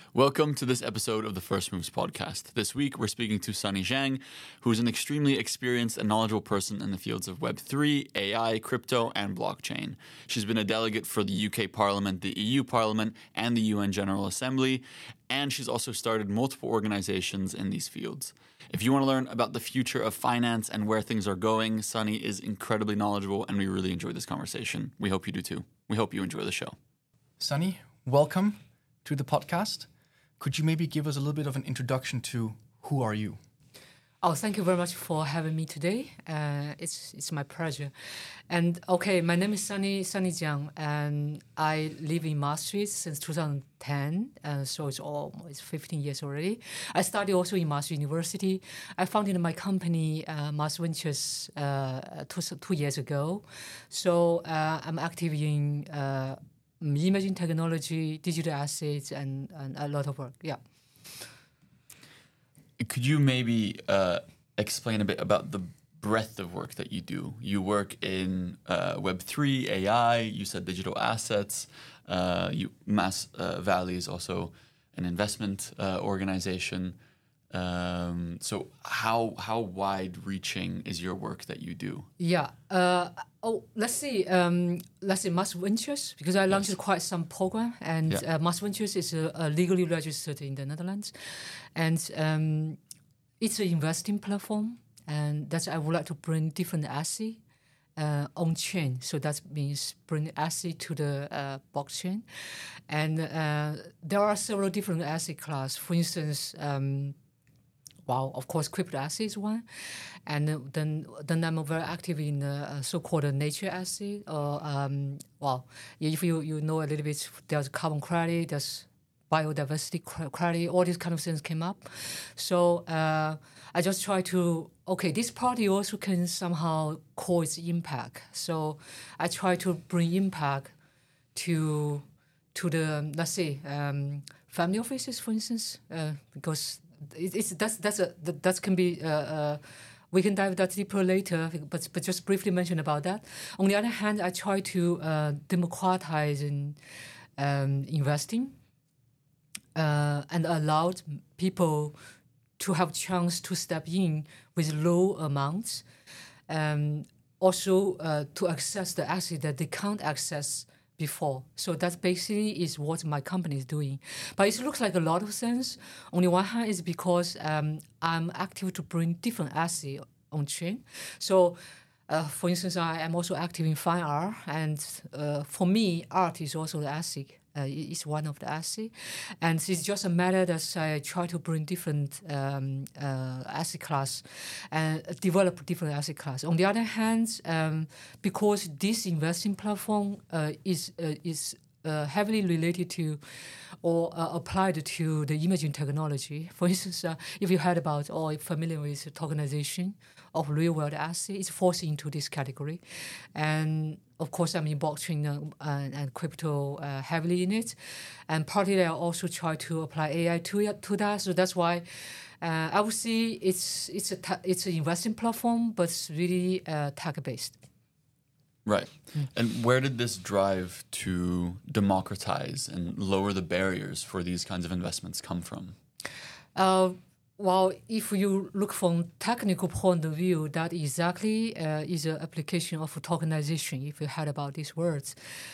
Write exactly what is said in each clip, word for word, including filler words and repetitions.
Welcome to this episode of the First Moves podcast. This week, we're speaking to Sunny Zhang, who is an extremely experienced and knowledgeable person in the fields of Web three, A I, crypto, and blockchain. She's been a delegate for the U K Parliament, the E U Parliament, and the U N General Assembly, and she's also started multiple organizations in these fields. If you want to learn about the future of finance and where things are going, Sunny is incredibly knowledgeable, and we really enjoyed this conversation. We hope you do too. We hope you enjoy the show. Sunny, welcome to the podcast. Could you maybe give us a little bit of an introduction to who are you? Oh, thank you very much for having me today. Uh, it's it's my pleasure. And okay, my name is Sunny Sunny Jiang, and I live in Maastricht since two thousand ten. Uh, so it's almost fifteen years already. I studied also in Maastricht University. I founded my company, uh, Mars Ventures, uh, two two years ago. So uh, I'm active in Uh, imaging technology, digital assets, and, and a lot of work. Yeah. Could you maybe uh, explain a bit about the breadth of work that you do? You work in uh, Web three, A I, you said digital assets, uh, you, Mass uh, Valley is also an investment uh, organization. Um, so how how wide-reaching is your work that you do? Yeah. Uh, oh, let's see. Um, let's see. Mars Ventures, because I launched Yes. quite some program, and Yeah. uh, Mars Ventures is uh, uh, legally registered in the Netherlands, and um, it's an investing platform, and that's I would like to bring different assets uh, on chain. So that means bring asset to the uh, blockchain, and uh, there are several different asset class. For instance. Um, Well, of course, crypto asset is one, and then then I'm very active in the uh, so-called nature asset. Or um, well, if you you know a little bit, there's carbon credit, there's biodiversity credit, all these kind of things came up. So uh, I just try to okay, this party also can somehow cause impact. So I try to bring impact to to the let's say um, family offices, for instance, uh, because. It, it's that's that's a that, that can be uh, uh, we can dive that deeper later, but but just briefly mention about that. On the other hand, I try to uh, democratize in um, investing uh, and allowed people to have chance to step in with low amounts, um, also uh, to access the asset that they can't access before. So that basically is what my company is doing. But it looks like a lot of things. On the one hand, is because um, I'm active to bring different assets on chain. So uh, for instance, I am also active in fine art. And uh, for me, art is also the asset. Uh, it's one of the assets. And it's just a matter that I try to bring different um, uh, asset class and develop different asset class. On the other hand, um, because this investing platform uh, is uh, is uh, heavily related to or uh, applied to the imaging technology. For instance, uh, if you heard about or familiar with tokenization of real-world assets, it falls into this category. And of course, I'm in blockchain uh, and, and crypto uh, heavily in it. And partly I also try to apply A I to, to that. So that's why uh, I would say it's it's a ta- it's an investing platform, but it's really uh, tech-based. Right. Mm. And where did this drive to democratize and lower the barriers for these kinds of investments come from? Uh, well, if you look from technical point of view, that exactly uh, is an application of tokenization, if you heard about these words.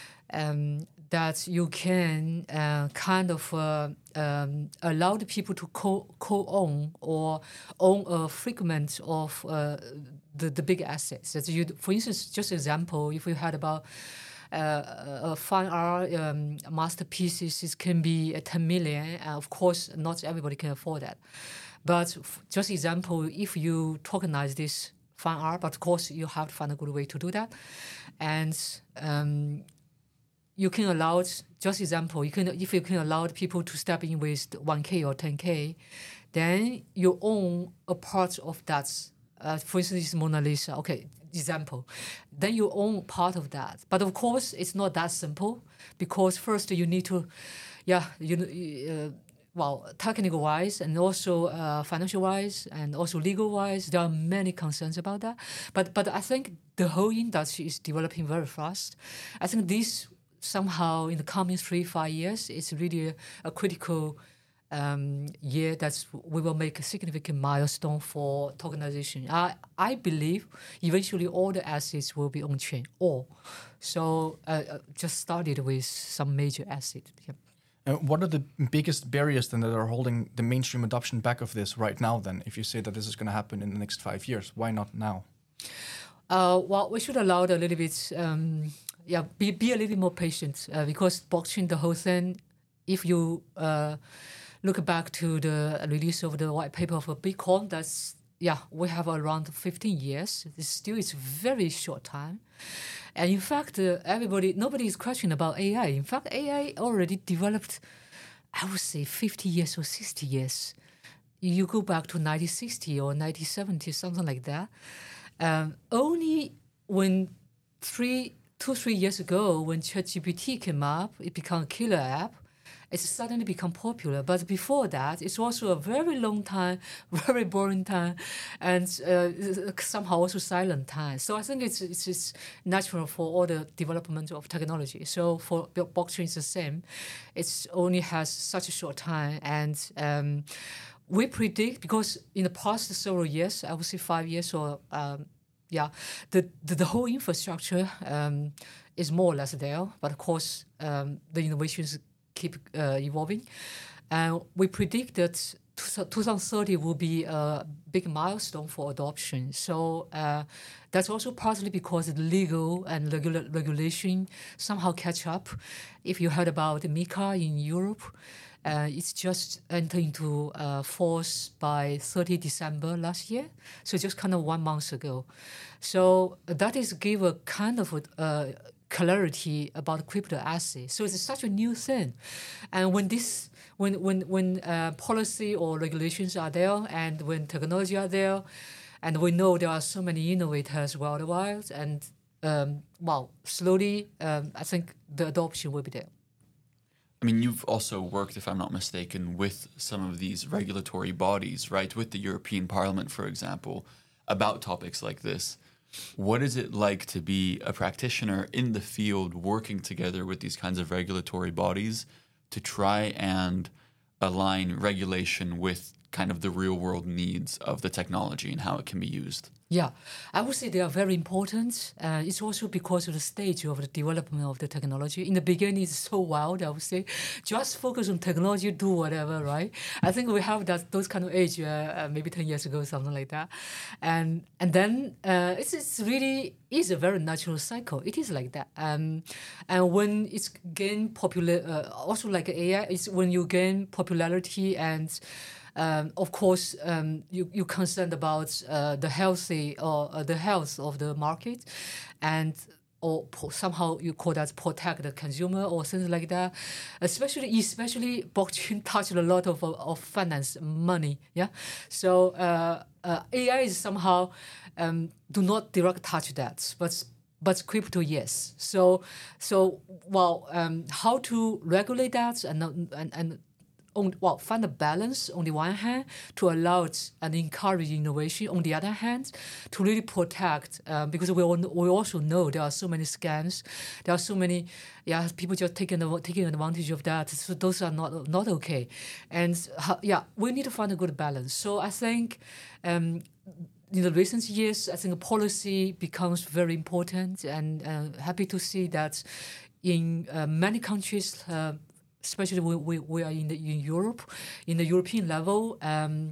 Um, that you can uh, kind of uh, um, allow the people to co- co-own or own a fragment of uh, the, the big assets. That you, for instance, just example, if you heard about uh, uh, fine art um, masterpieces, it can be uh, ten million. Uh, of course, not everybody can afford that. But f- just example, if you tokenize this fine art, but of course you have to find a good way to do that, and um, you can allow, just example, you can if you can allow people to step in with one K or ten K, then you own a part of that. Uh, for instance, this Mona Lisa, okay, example. Then you own part of that. But of course, it's not that simple because first you need to, yeah, you uh, well, technical wise and also uh, financial wise and also legal wise, there are many concerns about that. But but I think the whole industry is developing very fast. I think this somehow in the coming three, five years, it's really a, a critical um, year that we will make a significant milestone for tokenization. I, I believe eventually all the assets will be on-chain, all. So uh, uh, just started with some major assets. Yeah. Uh, what are the biggest barriers then that are holding the mainstream adoption back of this right now then? If you say that this is going to happen in the next five years, why not now? Uh, well, we should allow it a little bit, um, yeah, be, be a little bit more patient uh, because blockchain, the whole thing, if you uh, look back to the release of the white paper for Bitcoin, that's, yeah, we have around fifteen years. It's still, it's very short time. And in fact, uh, everybody, nobody is questioning about A I. In fact, A I already developed, I would say, fifty years or sixty years. You go back to nineteen sixty or nineteen seventy, something like that. Um, only when three, two, three years ago, when ChatGPT came up, it became a killer app. It's suddenly become popular. But before that, it's also a very long time, very boring time, and uh, somehow also silent time. So I think it's, it's it's natural for all the development of technology. So for blockchain, it's the same. It only has such a short time, and um, we predict, because in the past several years, I would say five years or um, yeah, the, the the whole infrastructure um, is more or less there. But of course, um, the innovations keep uh, evolving. And we predict that twenty thirty will be a big milestone for adoption. So uh, that's also partly because the legal and regula- regulation somehow catch up. If you heard about MiCA in Europe, uh, it's just entered into uh, force by thirtieth December last year. So just kind of one month ago. So that is give a kind of uh, clarity about crypto assets. So it's such a new thing. And when this, when when when uh, policy or regulations are there, and when technology are there, and we know there are so many innovators worldwide, and um, well, slowly, um, I think the adoption will be there. I mean, you've also worked, if I'm not mistaken, with some of these regulatory bodies, right? With the European Parliament, for example, about topics like this. What is it like to be a practitioner in the field working together with these kinds of regulatory bodies to try and align regulation with kind of the real world needs of the technology and how it can be used? Yeah, I would say they are very important. Uh, it's also because of the stage of the development of the technology. In the beginning, it's so wild, I would say. Just focus on technology, do whatever, right? I think we have that those kind of age, uh, uh, maybe ten years ago, something like that. And and then uh, it's, it's really is a very natural cycle. It is like that. Um, and when it's gain popular, uh, also like A I, it's when you gain popularity and Um, of course, um, you you concerned about uh, the healthy or uh, the health of the market, and or po- somehow you call that protect the consumer or things like that. Especially, especially blockchain touched a lot of of finance money. Yeah, so uh, uh, A I is somehow um, do not direct touch that, but. But crypto, yes. So, so well, um, how to regulate that and and and On, well, find a balance on the one hand to allow it and encourage innovation. On the other hand, to really protect, um, because we all, we also know there are so many scams, there are so many, yeah, people just taking taking advantage of that. So those are not not okay, and uh, yeah, we need to find a good balance. So I think. Um, In the recent years, I think policy becomes very important, and uh, happy to see that in uh, many countries. Uh, Especially we, we, we are in, the, in Europe, in the European level. Um,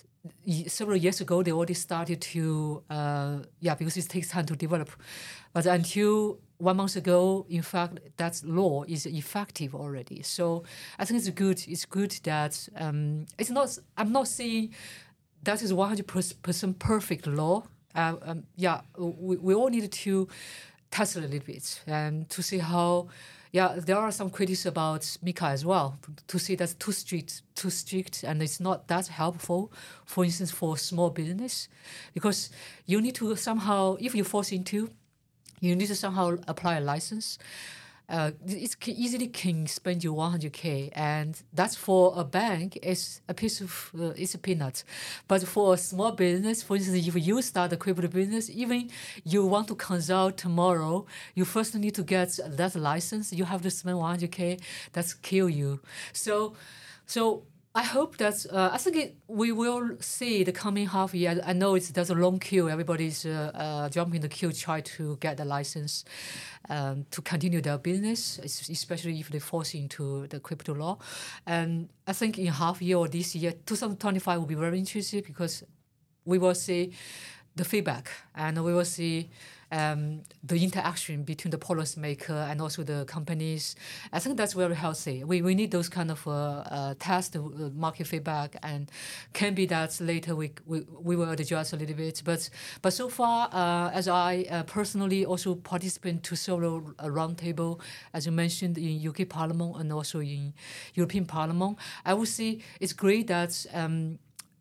several years ago, they already started to, uh, yeah, because it takes time to develop. But until one month ago, in fact, that law is effective already. So I think it's good. It's good that um, it's not. I'm not saying that is one hundred percent perfect law. Uh, um, yeah, we, we all need to test it a little bit and to see how. Yeah, there are some critics about MiCA as well, to see that's too strict, too strict, and it's not that helpful, for instance, for small business, because you need to somehow, if you force into, you need to somehow apply a license. Uh, it easily can spend you one hundred K, and that's for a bank, it's a piece of, uh, it's a peanut. But for a small business, for instance, if you start a crypto business, even you want to consult tomorrow, you first need to get that license, you have to spend one hundred K, that's kill you. So, so I hope that uh, I think it, we will see the coming half year. I know it's there's a long queue. Everybody's uh, uh, jumping the queue, try to get the license um, to continue their business, especially if they force into the crypto law. And I think in half year or this year, twenty twenty-five will be very interesting because we will see the feedback and we will see um, the interaction between the policymaker and also the companies. I think that's very healthy. We we need those kind of uh, uh, test uh, market feedback, and can be that later we we, we will adjust a little bit. But but so far, uh, as I uh, personally also participate to several uh, roundtable, as you mentioned, in U K Parliament and also in European Parliament, I would say it's great that um,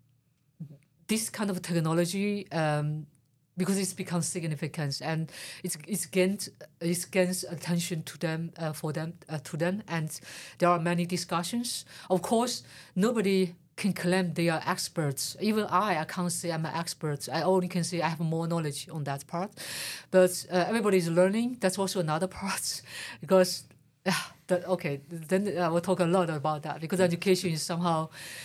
this kind of technology. Um, Because it's become significant and it's it's gained it gains attention to them uh, for them uh, to them, and there are many discussions. Of course, nobody can claim they are experts. Even I, I can't say I'm an expert. I only can say I have more knowledge on that part. But uh, everybody is learning. That's also another part, because uh, that okay. Then I will talk a lot about that, because education is somehow.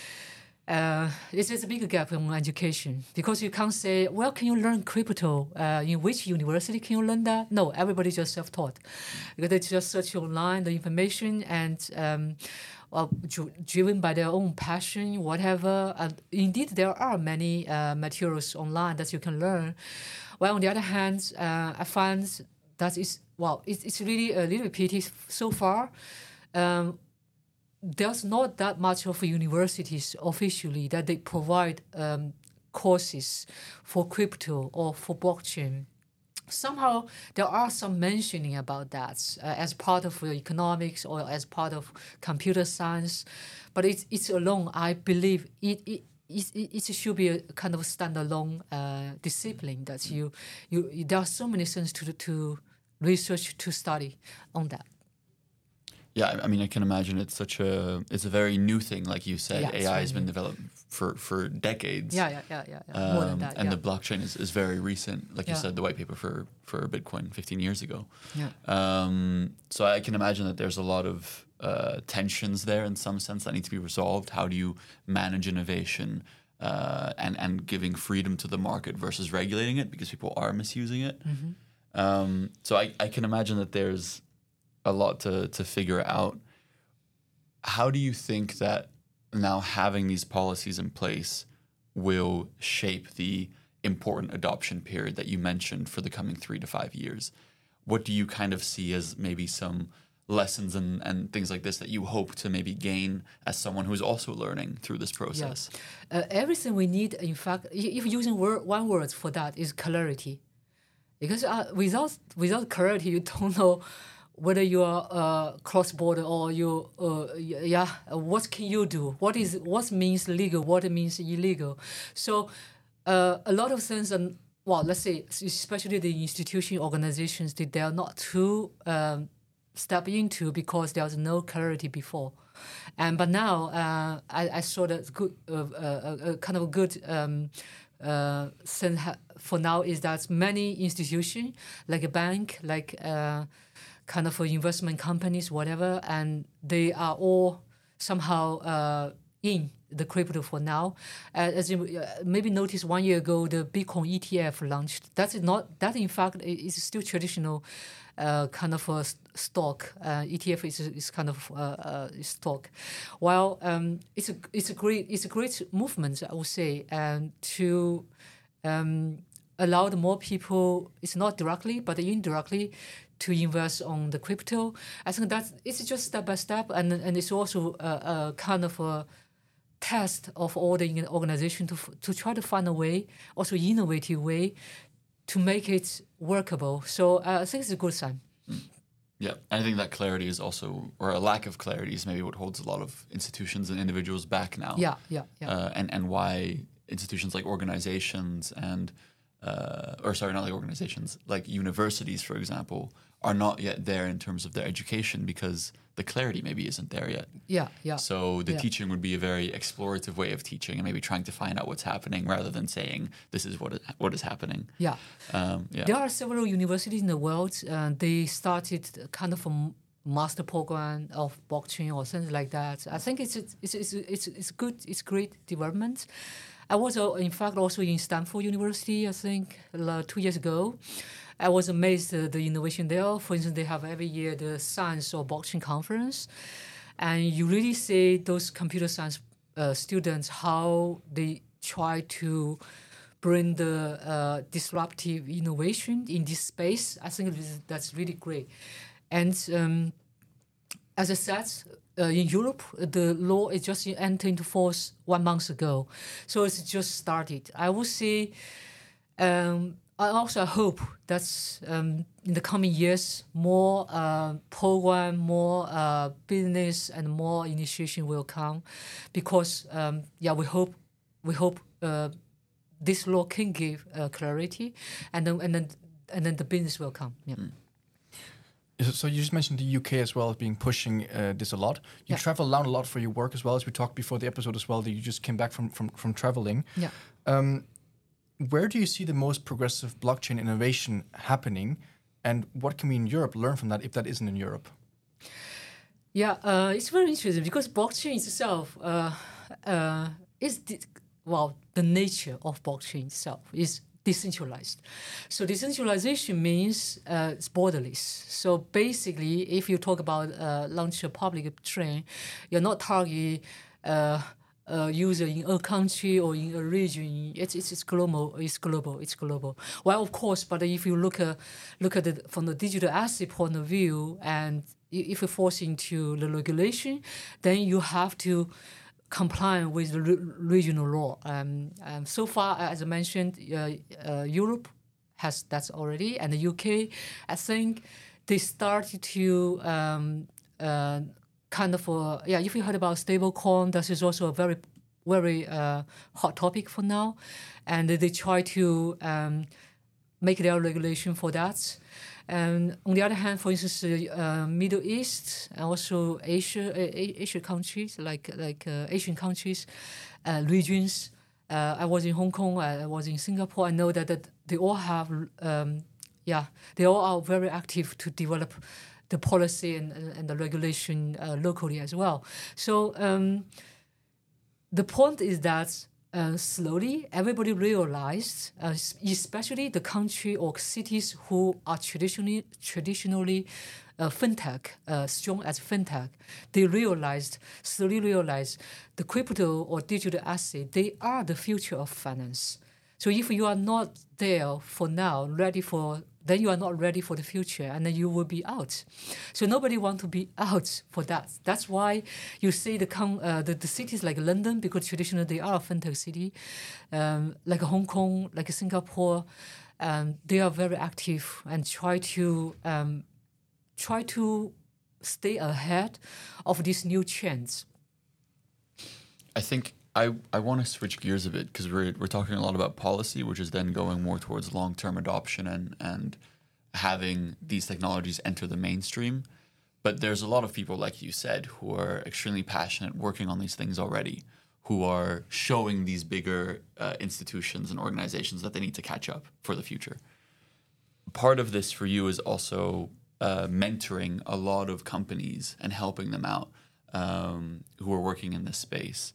Uh, it's, it's a big gap in education, because you can't say, well, can you learn crypto? Uh, in which university can you learn that? No, everybody's just self-taught. Because they just search online the information and um, well, dri- driven by their own passion, whatever. And indeed, there are many uh, materials online that you can learn. Well, on the other hand, uh, I find that it's, well, it's, it's really a little pity so far. Um, There's not that much of universities officially that they provide um, courses for crypto or for blockchain. Somehow there are some mentioning about that uh, as part of uh, economics or as part of computer science, but it's it's alone. I believe it it. It, it should be a kind of standalone uh, discipline that you, you there are so many things to to research, to study on that. Yeah, I mean, I can imagine it's such a it's a very new thing, like you said. Yeah, A I has been developed for, for decades. Yeah, yeah, yeah, yeah. yeah. Um, More than that. and yeah. the blockchain is, is very recent. Like you Yeah. said, the white paper for, for Bitcoin fifteen years ago. Yeah. Um, so I can imagine that there's a lot of uh, tensions there in some sense that need to be resolved. How do you manage innovation uh, and, and giving freedom to the market versus regulating it, because people are misusing it? Mm-hmm. Um, so I, I can imagine that there's a lot to, to figure out. How do you think that now having these policies in place will shape the important adoption period that you mentioned for the coming three to five years? What do you kind of see as maybe some lessons and, and things like this that you hope to maybe gain as someone who's also learning through this process? Yeah. Uh, everything we need, in fact, if using word, one word for that, is clarity. Because uh, without without clarity, you don't know whether you are uh, cross-border or you, uh, yeah, what can you do? What is what means legal? What means illegal? So uh, a lot of things, and well, let's say, especially the institution organizations, they, they are not too um, step into, because there's no clarity before. And but now uh, I, I saw that good, uh, uh, uh, kind of a good um, uh, thing ha- for now is that many institutions, like a bank, like uh, kind of investment companies, whatever, and they are all somehow uh, in the crypto for now. Uh, as you uh, maybe noticed, one year ago, the Bitcoin E T F launched. That is not that in fact is still traditional uh, kind of a stock. Uh, E T F is is kind of uh, uh, stock. While um, it's a it's a great it's a great movement, I would say, and to um, allow the more people. It's not directly, but indirectly, to invest on the crypto. I think that it's just step by step, and and it's also a, a kind of a test of all the organization to to try to find a way, also innovative way, to make it workable. So uh, I think it's a good sign. Mm. Yeah, and I think that clarity is also, or a lack of clarity is maybe what holds a lot of institutions and individuals back now. Yeah, yeah, yeah. Uh, and and why institutions like organizations and uh, or sorry, not like organizations, like universities, for example, are not yet there in terms of their education, because the clarity maybe isn't there yet. Yeah, yeah. So the yeah. teaching would be a very explorative way of teaching, and maybe trying to find out what's happening rather than saying this is what is, what is happening. Yeah. Um, yeah. There are several universities in the world. Uh, they started kind of a master program of blockchain or something like that. I think it's it's it's it's it's good. It's great development. I was uh, in fact also in Stanford University. I think uh, two years ago. I was amazed at the innovation there. For instance, they have every year the science or blockchain conference, and you really see those computer science uh, students how they try to bring the uh, disruptive innovation in this space. I think that's really great. And um, as I said, uh, in Europe, the law is just entered into force one month ago. So it's just started. I would say, um, I also hope that um, in the coming years, more uh, program, more uh, business, and more initiation will come, because um, yeah, we hope we hope uh, this law can give uh, clarity, and then and then and then the business will come. Yeah. Mm. So you just mentioned the U K as well as being pushing uh, this a lot. You yeah. travel around a lot for your work as well, as we talked before the episode as well, that you just came back from from, from traveling. Yeah. Um, where do you see the most progressive blockchain innovation happening, and what can we in Europe learn from that if that isn't in Europe? Yeah, uh, it's very interesting because blockchain itself uh, uh, is the, well the nature of blockchain itself is decentralized. So decentralization means uh, it's borderless. So basically, if you talk about uh, launch a public chain, you're not targeting uh, a user in a country or in a region. It's, it's it's global. It's global. It's global. Well, of course, but if you look at look at it from the digital asset point of view, and if you force into the regulation, then you have to comply with the re- regional law. Um, um, so far, as I mentioned, uh, uh, Europe has that already, and the U K, I think they started to um, uh, kind of, uh, yeah, if you heard about stablecoin, that is also a very, very uh, hot topic for now. And they try to um, make their regulation for that. And on the other hand, for instance, uh, Middle East and also Asia, uh, Asia countries like like uh, Asian countries, uh, regions. Uh, I was in Hong Kong. I was in Singapore. I know that, that they all have, um, yeah, they all are very active to develop the policy and, and the regulation uh, locally as well. So um, the point is that. Uh, slowly, everybody realized, uh, especially the country or cities who are traditionally traditionally uh, fintech, uh, strong as fintech, they realized, slowly realized the crypto or digital asset, they are the future of finance. So if you are not there for now, ready for, then you are not ready for the future, and then you will be out. So nobody wants to be out for that. That's why you see the com- uh, the, the cities like London, because traditionally they are a fintech city, um, like Hong Kong, like Singapore, um, they are very active and try to um, try to stay ahead of these new trends. I think I, I want to switch gears a bit because we're we're talking a lot about policy, which is then going more towards long-term adoption and and having these technologies enter the mainstream. But there's a lot of people, like you said, who are extremely passionate working on these things already, who are showing these bigger uh, institutions and organizations that they need to catch up for the future. Part of this for you is also uh, mentoring a lot of companies and helping them out um, who are working in this space.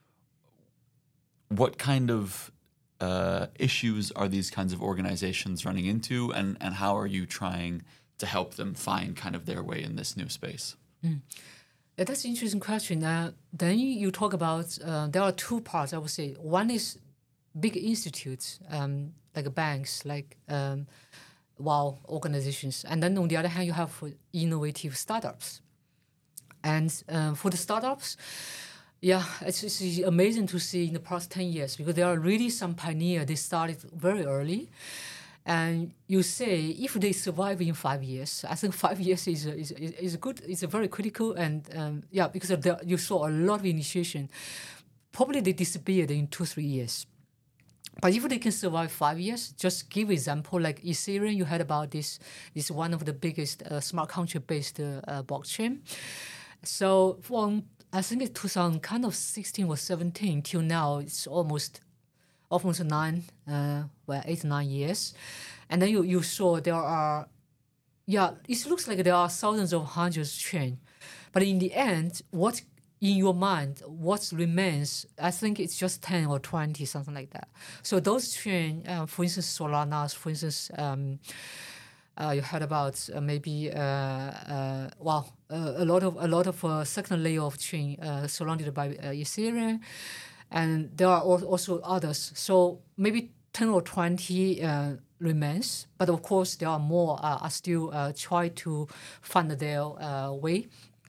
What kind of uh, issues are these kinds of organizations running into, and, and how are you trying to help them find kind of their way in this new space? Mm. Yeah, that's an interesting question. Uh, then you talk about, uh, there are two parts, I would say. One is big institutes, um, like banks, like um, wow, organizations. And then on the other hand, you have innovative startups. And uh, for the startups, yeah, it's, it's amazing to see in the past ten years, because there are really some pioneers. They started very early. And you say if they survive in five years, I think five years is a, is is a good, it's a very critical, and um, yeah, because of the, you saw a lot of initiation. Probably they disappeared in two three years. But if they can survive five years, just give example like Ethereum. You heard about this. This is one of the biggest uh, smart contract based uh, uh, blockchain. So from I think it's two thousand kind of sixteen or seventeen till now, it's almost. almost nine, uh, well, eight, nine years. And then you, you saw there are yeah, it looks like there are thousands of hundreds of chain, but in the end, what in your mind, what remains, I think it's just ten or twenty, something like that. So those chain, uh, for instance, Solana, for instance, um, uh, you heard about uh, maybe uh, uh, well uh, a lot of a lot of uh, second layer of chain uh, surrounded by uh, Ethereum, and there are al- also others. So maybe ten or twenty uh, remains, but of course there are more uh, are still uh, try to find their uh, way.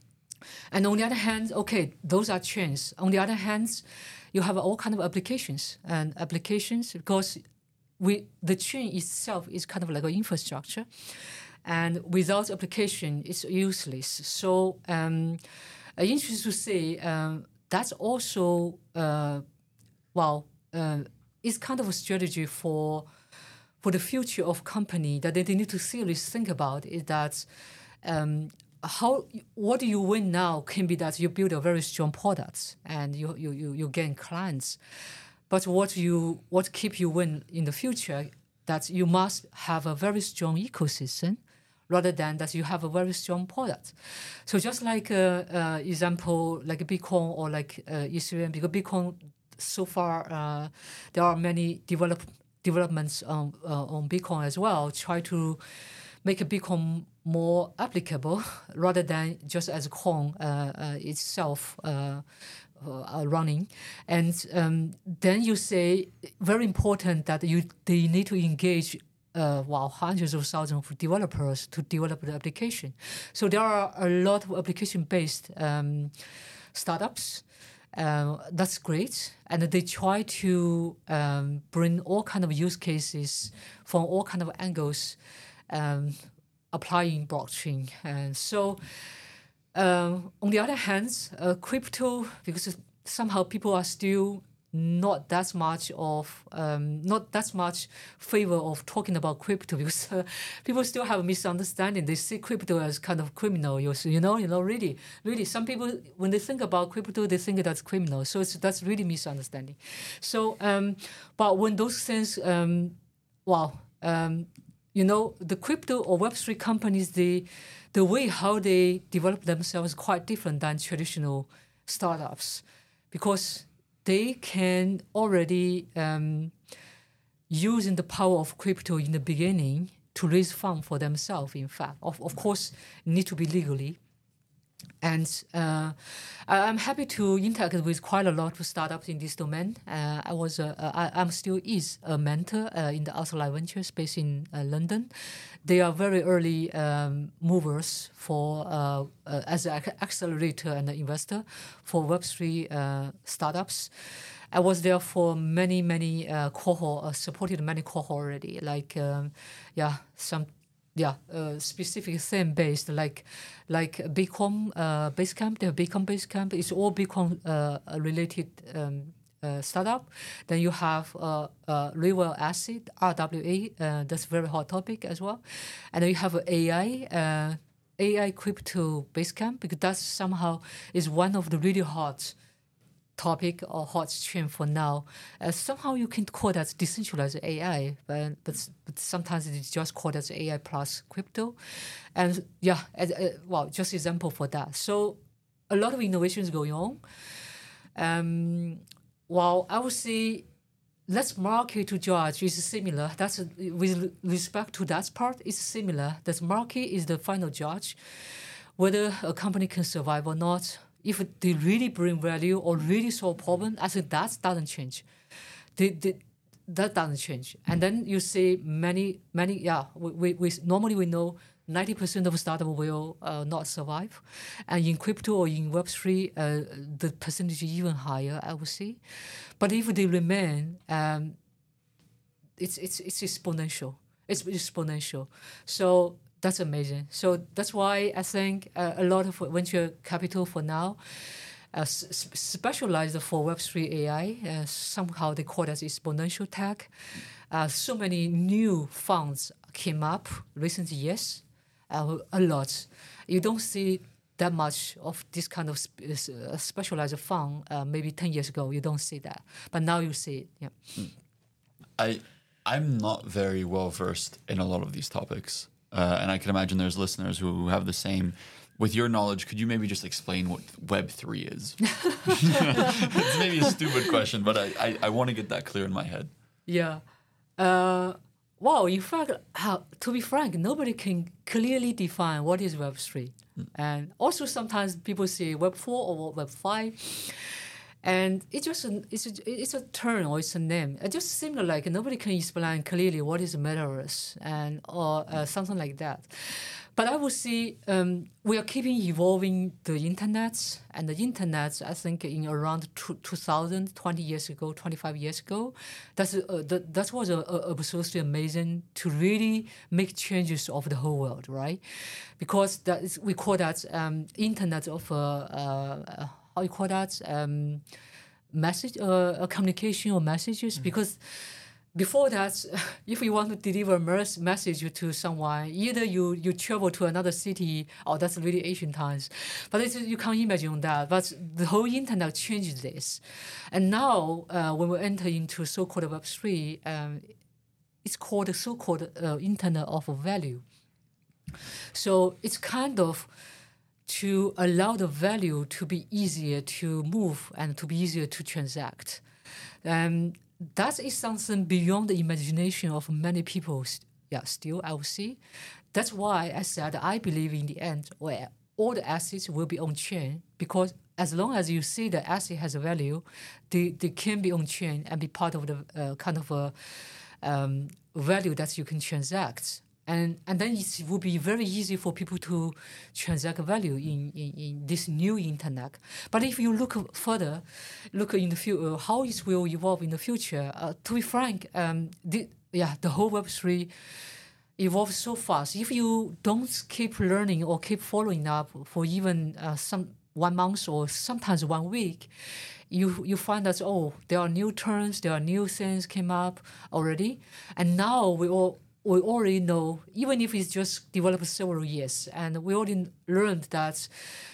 And on the other hand, okay, those are chains. On the other hand, you have all kind of applications and applications because we the chain itself is kind of like an infrastructure, and without application, it's useless. So, um, uh, interesting to say um, that's also uh, well, uh, it's kind of a strategy for for the future of company that they need to seriously think about. Is that um, how what you win now can be that you build a very strong product and you you you, you gain clients, but what you what keep you win in the future that you must have a very strong ecosystem rather than that you have a very strong product. So just like uh, uh, example like Bitcoin or like uh, Ethereum, because Bitcoin so far uh, there are many develop developments on uh, on Bitcoin as well. Try to make a Bitcoin more applicable rather than just as a coin uh, uh, itself uh, uh, running. And um, then you say very important that you they need to engage uh, well hundreds of thousands of developers to develop the application. So there are a lot of application-based um, startups. Uh, that's great, and they try to um, bring all kind of use cases from all kind of angles. Um, applying blockchain. And so um, on the other hand, uh, crypto, because somehow people are still not that much of, um, not that much favor of talking about crypto because uh, people still have a misunderstanding. They see crypto as kind of criminal, you you know, you know, really, really. Some people, when they think about crypto, they think that's criminal. So it's, that's really misunderstanding. So, um, but when those things, um, well, um, you know, the crypto or Web three companies, the the way how they develop themselves is quite different than traditional startups because they can already um, using the power of crypto in the beginning to raise funds for themselves, in fact. Of, of course, need to be legally. And uh, I'm happy to interact with quite a lot of startups in this domain. Uh, I was, a, I, I'm still is a mentor uh, in the Outlier Ventures based in uh, London. They are very early um, movers for uh, uh, as an accelerator and an investor for Web three uh, startups. I was there for many, many uh, cohort, uh, supported many cohort already. Like, um, yeah, some. Yeah, uh, specific theme based like like Bitcoin uh, Basecamp. The Bitcoin Basecamp is all Bitcoin uh, related um, uh, startup. Then you have uh, uh, Real Asset R W A. Uh, that's a very hot topic as well. And then you have A I uh, A I crypto Basecamp because that somehow is one of the really hot topic or hot stream for now. Uh, somehow you can call that decentralized A I, but, but but sometimes it's just called as A I plus crypto. And yeah, as, uh, well, just example for that. So a lot of innovations going on. Um, well, I would say let's market to judge is similar. That's uh, with respect to that part, it's similar. That market is the final judge, whether a company can survive or not. If they really bring value or really solve problem, I think that doesn't change. They, they, that doesn't change. And then you see many, many, yeah, we, we, we normally we know ninety percent of startup will uh, not survive. And in crypto or in Web three, uh, the percentage is even higher, I would say. But if they remain, um, it's, it's, it's exponential. It's exponential. So that's amazing. So that's why I think uh, a lot of venture capital for now uh, s- specialized for Web three A I. Uh, somehow they call it exponential tech. Uh, so many new funds came up recent years, uh, a lot. You don't see that much of this kind of sp- uh, specialized fund uh, maybe ten years ago. You don't see that. But now you see it. Yeah. I, I'm not very well versed in a lot of these topics. uh, and I can imagine there's listeners who have the same. With your knowledge, could you maybe just explain what Web three is? It's maybe a stupid question, but I, I, I want to get that clear in my head. Yeah. Uh, well, in fact, how, to be frank, nobody can clearly define what is Web three. Mm. And also sometimes people say Web four or Web five. And it's just a, it's, a, it's a term or it's a name. It just seems like nobody can explain clearly what is metaverse and or uh, something like that. But I would say um, we are keeping evolving the internet, and the internet, I think, in around two, two thousand, twenty years ago, twenty-five years ago, that's uh, that, that was a, a, absolutely amazing to really make changes of the whole world, right? Because that is, we call that um, internet of uh, uh, how you call that um, message, uh, communication or messages, mm-hmm. because. Before that, if you want to deliver a message to someone, either you, you travel to another city, or that's really ancient times. But it's, you can't imagine that. But the whole internet changed this. And now, uh, when we enter into so-called Web three, um, it's called the so-called uh, internet of value. So it's kind of to allow the value to be easier to move and to be easier to transact. Um, That is something beyond the imagination of many people. Yeah, still, I would say. That's why I said I believe in the end where all the assets will be on chain, because as long as you see the asset has a value, they, they can be on chain and be part of the uh, kind of a um, value that you can transact. And and then it will be very easy for people to transact value in, in, in this new internet. But if you look further, look in the future, how it will evolve in the future. Uh, to be frank, um, the, yeah, the whole Web three evolves so fast. If you don't keep learning or keep following up for even uh, some one month or sometimes one week, you you find that oh, there are new terms, there are new things came up already, and now we all. We already know, even if it's just developed several years, and we already learned that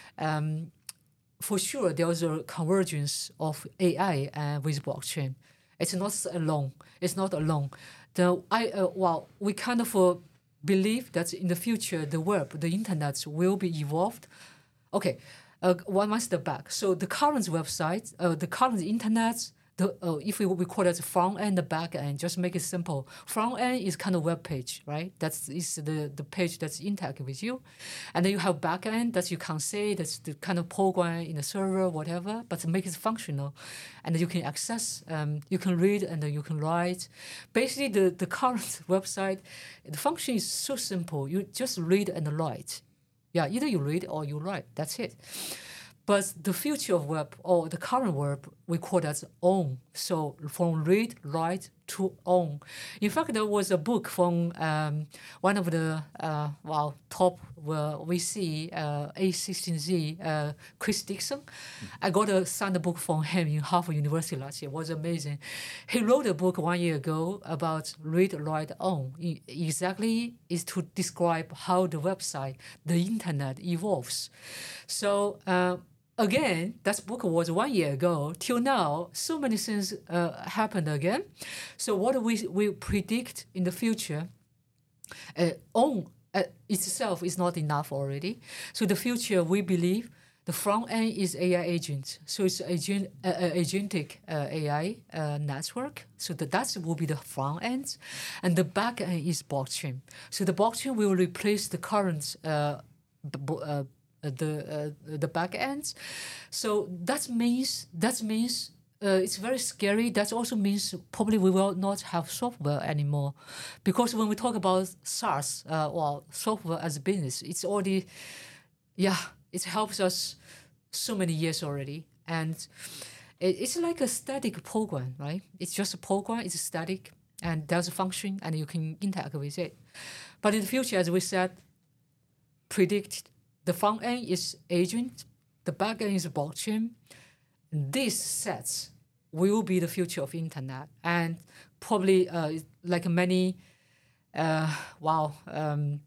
um, for sure there was a convergence of A I uh, with blockchain. It's not alone. It's not alone. The I uh, well, we kind of uh, believe that in the future the web, the internet will be evolved. Okay, uh, one step back. So the current website, uh, the current internet. The, uh, if we, we call it front end, the back end, just make it simple. Front end is kind of web page, right? That's is the, the page that's interacting with you. And then you have back end that you can say that's the kind of program in the server, whatever, but to make it functional. And you can access, um, you can read and then you can write. Basically, the, the current website, the function is so simple. You just read and write. Yeah, either you read or you write. That's it. But the future of web, or the current web, we call that own. So from read, write to own. In fact, there was a book from um, one of the uh, well top uh, V C, uh, A sixteen Z, uh, Chris Dixon. Mm-hmm. I got a signed book from him in Harvard University last year. It was amazing. He wrote a book one year ago about read, write, own. It exactly is to describe how the website, the internet evolves. So. Uh, Again, that book was one year ago. Till now, so many things uh, happened again. So what we we predict in the future, uh, own uh, itself is not enough already. So the future, we believe, the front end is A I agent. So it's agent, uh, uh, agentic uh, A I uh, network. So the, that will be the front end, and the back end is blockchain. So the blockchain will replace the current. Uh, b- uh, the uh, the back ends. So that means that means uh, it's very scary. That also means probably we will not have software anymore, because when we talk about SaaS uh, or software as a business, it's already yeah it helps us so many years already, and it, it's like a static program, right? It's just a program. It's static, and there's a function, and you can interact with it. But in the future, as we said, predict. The front end is agent, the back end is blockchain. These sets will be the future of internet, and probably uh, like many, uh, wow, um,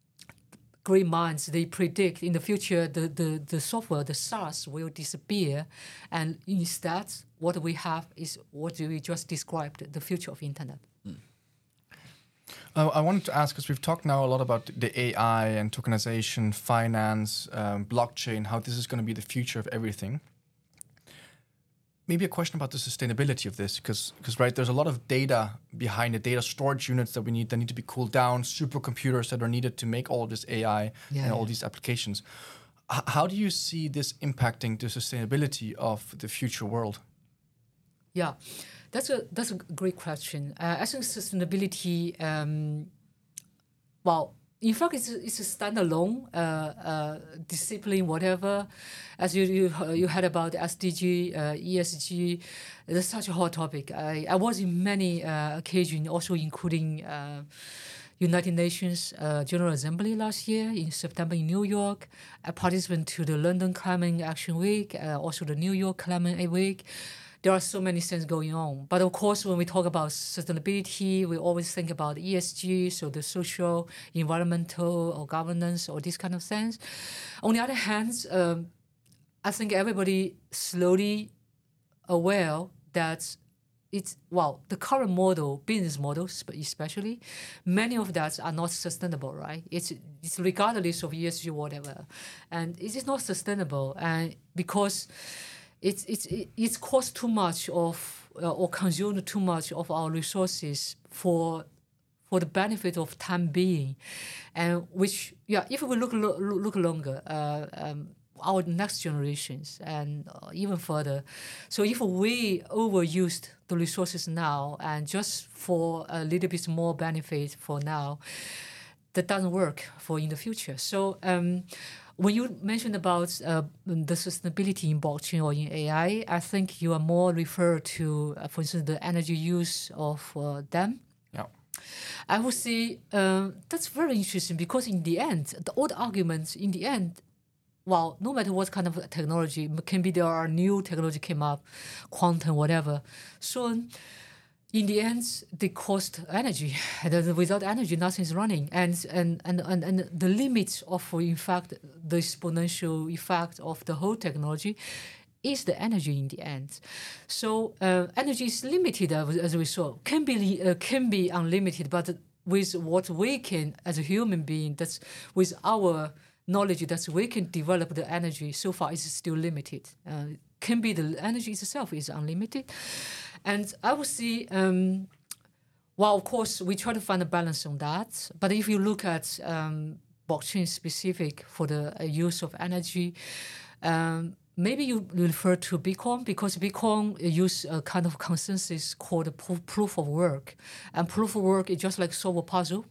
great minds, they predict in the future the, the, the software, the SaaS will disappear, and instead what we have is what we just described, the future of internet. Mm. Uh, I wanted to ask, because we've talked now a lot about the A I and tokenization, finance, um, blockchain, how this is going to be the future of everything. Maybe a question about the sustainability of this, because because right, there's a lot of data behind the data storage units that we need that need to be cooled down, supercomputers that are needed to make all of this A I Yeah, and all yeah. these applications. H- how do you see this impacting the sustainability of the future world? Yeah, that's a that's a great question. Uh, I think sustainability, um, well, in fact, it's a, it's a standalone uh, uh, discipline, whatever. As you you uh, you heard about S D G, uh, E S G, it's such a hot topic. I, I was in many uh, occasions, also including uh, United Nations uh, General Assembly last year in September in New York. I participated to the London Climate Action Week, uh, also the New York Climate Week. There are so many things going on. But of course, when we talk about sustainability, we always think about E S G, so the social, environmental, or governance, or these kind of things. On the other hand, um, I think everybody slowly aware that it's, well, the current model, business models especially, many of that are not sustainable, right? It's, it's regardless of E S G, whatever. And it is not sustainable. And because it's it's it's cost too much of uh, or consumed too much of our resources for for the benefit of time being, and which yeah, if we look lo- look longer, uh, um, our next generations and uh, even further. So if we overused the resources now and just for a little bit more benefit for now, that doesn't work for in the future. So. Um, When you mentioned about uh, the sustainability in blockchain or in A I, I think you are more referred to, uh, for instance, the energy use of uh, them. Yeah. I would say um, that's very interesting because in the end, the old arguments in the end, well, no matter what kind of technology, can be there are new technology came up, quantum, whatever. So in the end, they cost energy. And without energy, nothing's running. And and, and, and and the limit of, in fact, the exponential effect of the whole technology is the energy in the end. So uh, energy is limited, as we saw. Can be uh, can be unlimited, but with what we can, as a human being, that's with our knowledge that we can develop the energy, so far is still limited. Uh, can be the energy itself is unlimited. And I would say, um, well, of course, we try to find a balance on that. But if you look at um, blockchain specific for the uh, use of energy, um, maybe you refer to Bitcoin because Bitcoin use a kind of consensus called proof of work. And proof of work is just like solve a puzzle.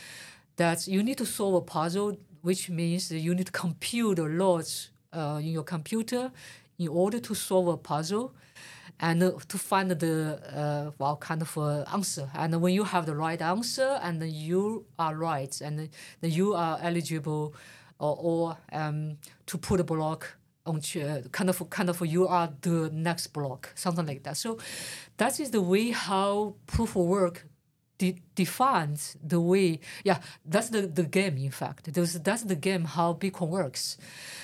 That you need to solve a puzzle, which means that you need to compute the lots uh, in your computer in order to solve a puzzle. And uh, to find the uh, well kind of uh, answer, and when you have the right answer, and then you are right, and then you are eligible, or, or um, to put a block on uh, kind of kind of you are the next block, something like that. So that is the way how proof of work de- defines the way. Yeah, that's the, the game. In fact, There's, that's the game how Bitcoin works.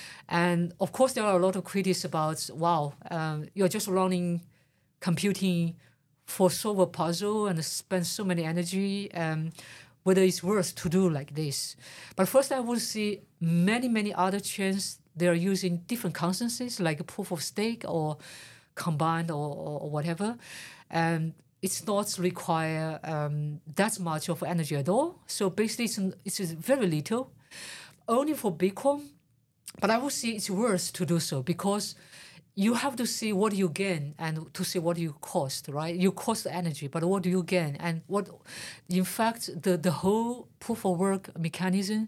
And of course, there are a lot of critics about, wow, um, you're just running computing for solve a puzzle and spend so many energy, um, whether it's worth to do like this. But first, I would see many, many other chains, they are using different consensus, like proof of stake or combined or, or, or whatever. And it's not require um, that much of energy at all. So basically, it's, it's very little. Only for Bitcoin. But I would say it's worth to do so because you have to see what you gain and to see what you cost, right? You cost energy, but what do you gain? And what, in fact, the, the whole proof of work mechanism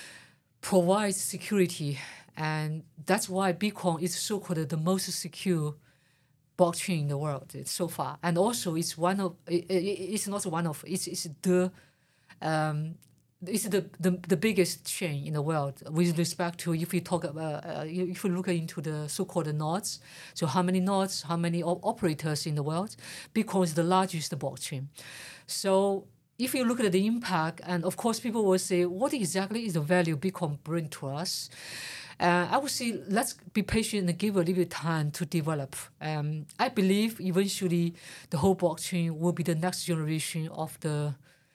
provides security. And that's why Bitcoin is so-called the most secure blockchain in the world so far. And also it's one of, it, it, it's not one of, it's, it's the, um, It's the, the the biggest chain in the world with respect to if you talk about uh, if you look into the so-called nodes. So how many nodes, how many op- operators in the world? Bitcoin is the largest blockchain. So if you look at the impact, and of course people will say, what exactly is the value Bitcoin bring to us? Uh, I would say let's be patient and give a little bit time to develop. Um, I believe eventually the whole blockchain will be the next generation of the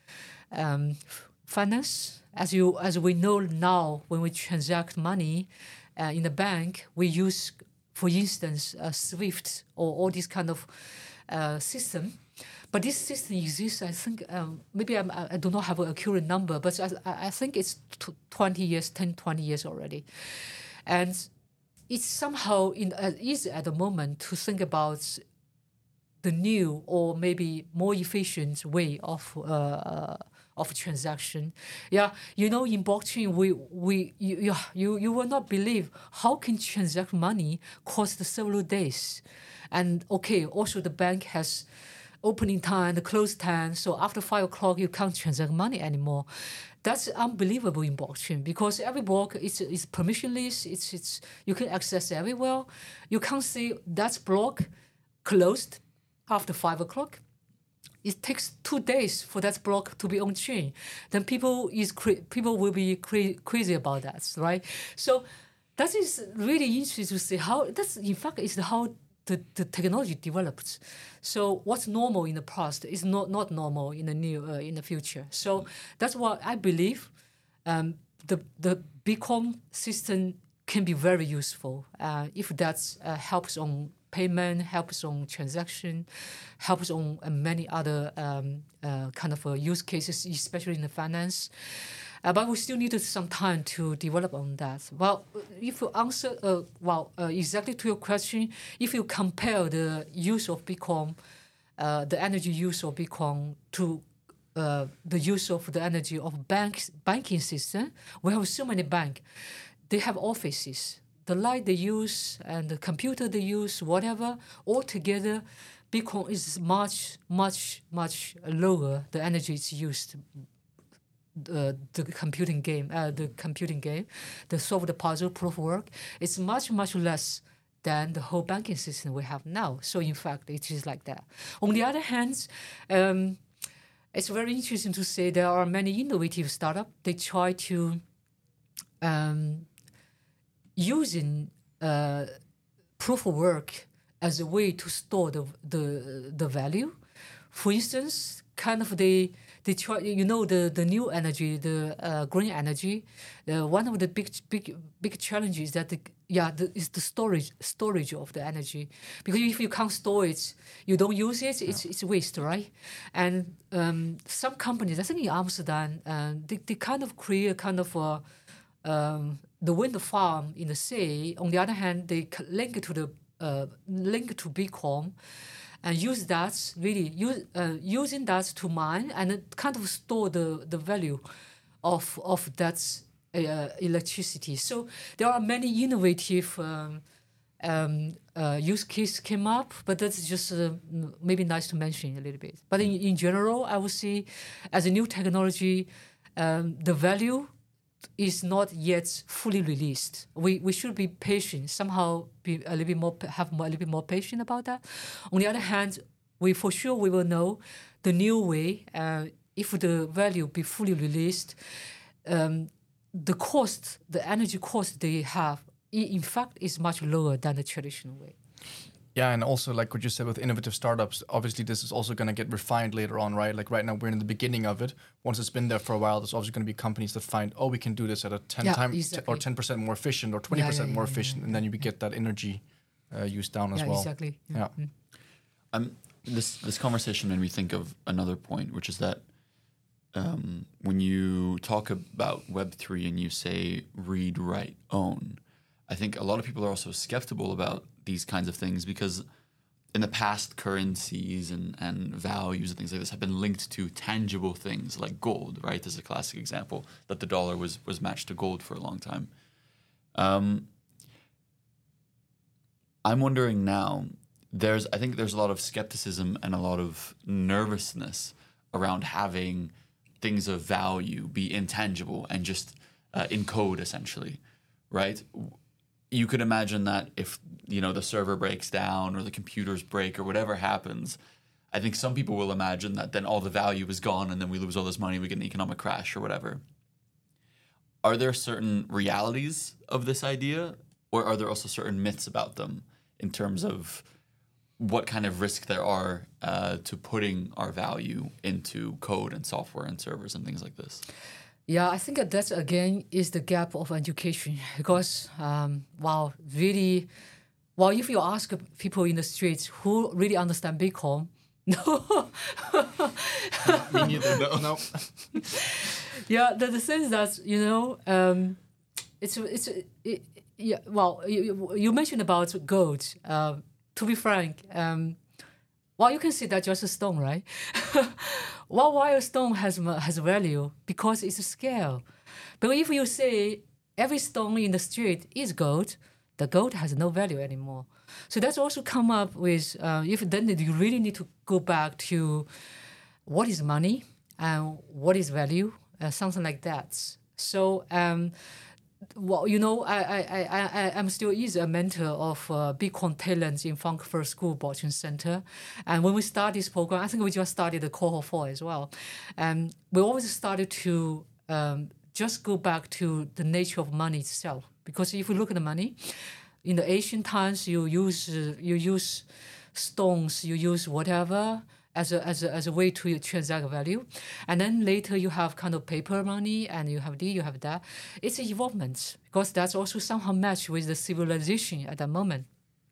um, finance. As you as we know now, when we transact money uh, in the bank, we use, for instance, uh, SWIFT or all this kind of uh, system. But this system exists, I think, um, maybe I'm, I do not have an accurate number, but I, I think it's twenty years, ten, twenty years already. And it's somehow in, uh, easy at the moment to think about the new or maybe more efficient way of uh, of transaction. Yeah, you know, in blockchain, we we you you you will not believe how can transact money cost several days, and okay, also the bank has opening time, the close time. So after five o'clock, you can't transact money anymore. That's unbelievable in blockchain because every block is is permissionless. It's it's you can access everywhere. You can't say that's block closed after five o'clock. It takes two days for that block to be on chain. Then people is cra- people will be cra- crazy about that, right? So that is really interesting to see how that's in fact is how the, the technology develops. So what's normal in the past is not, not normal in the new uh, in the future. So that's what I believe. Um, the the Bitcoin system can be very useful uh, if that uh, helps on payment, helps on transaction, helps on uh, many other um, uh, kind of uh, use cases, especially in the finance. Uh, but we still need some time to develop on that. Well, if you answer, uh, well, uh, exactly to your question, if you compare the use of Bitcoin, uh, the energy use of Bitcoin to uh, the use of the energy of banks, banking system, we have so many banks. They have offices. The light they use and the computer they use, whatever, all together, Bitcoin is much, much, much lower. The energy is used. Uh, the computing game, uh, the computing game, the solve the puzzle proof work, it's much, much less than the whole banking system we have now. So in fact, it is like that. On the other hand, um, it's very interesting to say there are many innovative startups. They try to um, using uh, proof of work as a way to store the the the value. For instance, kind of they they try, you know, the, the new energy, the uh, green energy. Uh, one of the big big big challenges is that the, yeah the, is the storage storage of the energy, because if you can't store it, you don't use it, it's yeah. it's waste, right? And um, some companies, I think in Amsterdam, uh, they they kind of create a kind of a, um, the wind farm in the sea. On the other hand, they link to the uh, link to Bitcoin. And use that really use uh, using that to mine and kind of store the, the value of of that uh, electricity. So there are many innovative um, um, uh, use cases came up, but that's just uh, maybe nice to mention a little bit. But in, in general, I would say as a new technology, um, the value is not yet fully released. We we should be patient. Somehow be a little bit more have more, a little bit more patient about that. On the other hand, we for sure we will know the new way. Uh, if the value be fully released, um, the cost, the energy cost they have, in fact, is much lower than the traditional way. Yeah, and also like what you said with innovative startups, obviously this is also going to get refined later on, right? Like right now we're in the beginning of it. Once it's been there for a while, there's obviously going to be companies that find, oh, we can do this at a ten yeah, time exactly. t- or ten percent more efficient or twenty percent yeah, yeah, more yeah, efficient, yeah, and then you get that energy uh, use down as yeah, well. Exactly. Yeah, yeah. Mm. Um, this this conversation made me think of another point, which is that um, when you talk about Web three and you say read, write, own, I think a lot of people are also skeptical about these kinds of things because in the past, currencies and, and values and things like this have been linked to tangible things like gold, right? As a classic example, that the dollar was was matched to gold for a long time. Um, I'm wondering now, there's I think there's a lot of skepticism and a lot of nervousness around having things of value be intangible and just uh, in code, essentially, right? You could imagine that if, you know, the server breaks down or the computers break or whatever happens, I think some people will imagine that then all the value is gone and then we lose all this money, we get an economic crash or whatever. Are there certain realities of this idea, or are there also certain myths about them in terms of what kind of risk there are uh, to putting our value into code and software and servers and things like this. Yeah, I think that that again is the gap of education because, um, wow, really, well, if you ask people in the streets who really understand Bitcoin, no. Me neither. No. no. Yeah, the, the thing is that, you know, um, it's, it's it, yeah, well, you, you mentioned about gold. Uh, to be frank, um, well, you can see that just a stone, right? Well, why a stone has has value? Because it's a scale. But if you say every stone in the street is gold, the gold has no value anymore. So that's also come up with, uh, if then you really need to go back to what is money and what is value, uh, something like that. So, um, well, you know, I I I I I'm still is a mentor of uh, Bitcoin talents in Frankfurt School Blockchain Center, and when we start this program, I think we just started the cohort four as well, and we always started to um, just go back to the nature of money itself. Because if you look at the money, in the ancient times, you use uh, you use stones, you use whatever as a as a as a way to transact value, and then later you have kind of paper money, and you have this, you have that. It's an evolvement because that's also somehow matched with the civilization at that moment.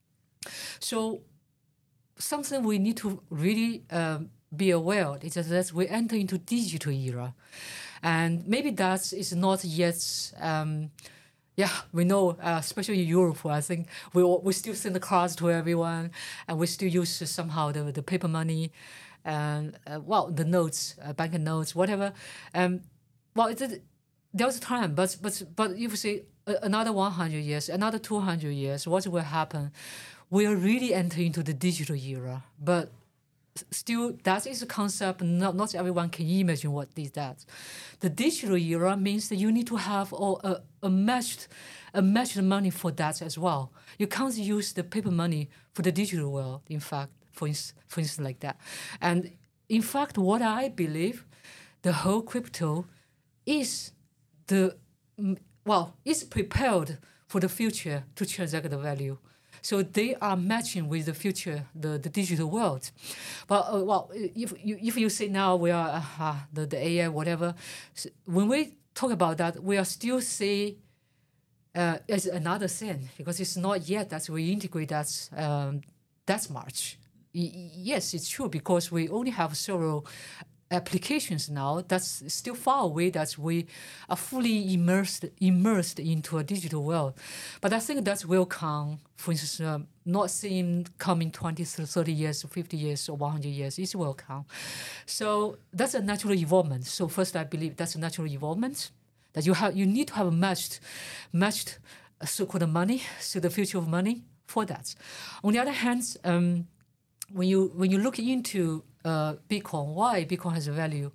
So something we need to really um, be aware of is that we enter into digital era, and maybe that is not yet. Um, Yeah, we know, uh, especially in Europe, I think we we still send the cards to everyone, and we still use somehow the, the paper money, and uh, well, the notes, uh, bank notes, whatever. Um, well, it, there was a time, but but but if you say another one hundred years, another two hundred years, what will happen? We are really entering into the digital era, but still, that is a concept. Not not everyone can imagine what is that. The digital era means that you need to have a, a, a matched, a matched money for that as well. You can't use the paper money for the digital world. In fact, for instance, for instance, like that. And in fact, what I believe, the whole crypto is the well, is prepared for the future to transact the value. So they are matching with the future, the, the digital world. But uh, well, if you if you say now we are uh, the the A I whatever, so when we talk about that, we are still say uh, as another thing because it's not yet that we integrate that um, that much. Y- yes, it's true because we only have several applications now that's still far away that we are fully immersed immersed into a digital world. But I think that will come, for instance, um, not seeing coming twenty, thirty years, fifty years, or one hundred years, it will come. So that's a natural evolvement. So first I believe that's a natural evolvement, that you have you need to have a matched, matched so-called money, so the future of money for that. On the other hand, um, when you when you look into Uh, Bitcoin, why Bitcoin has a value.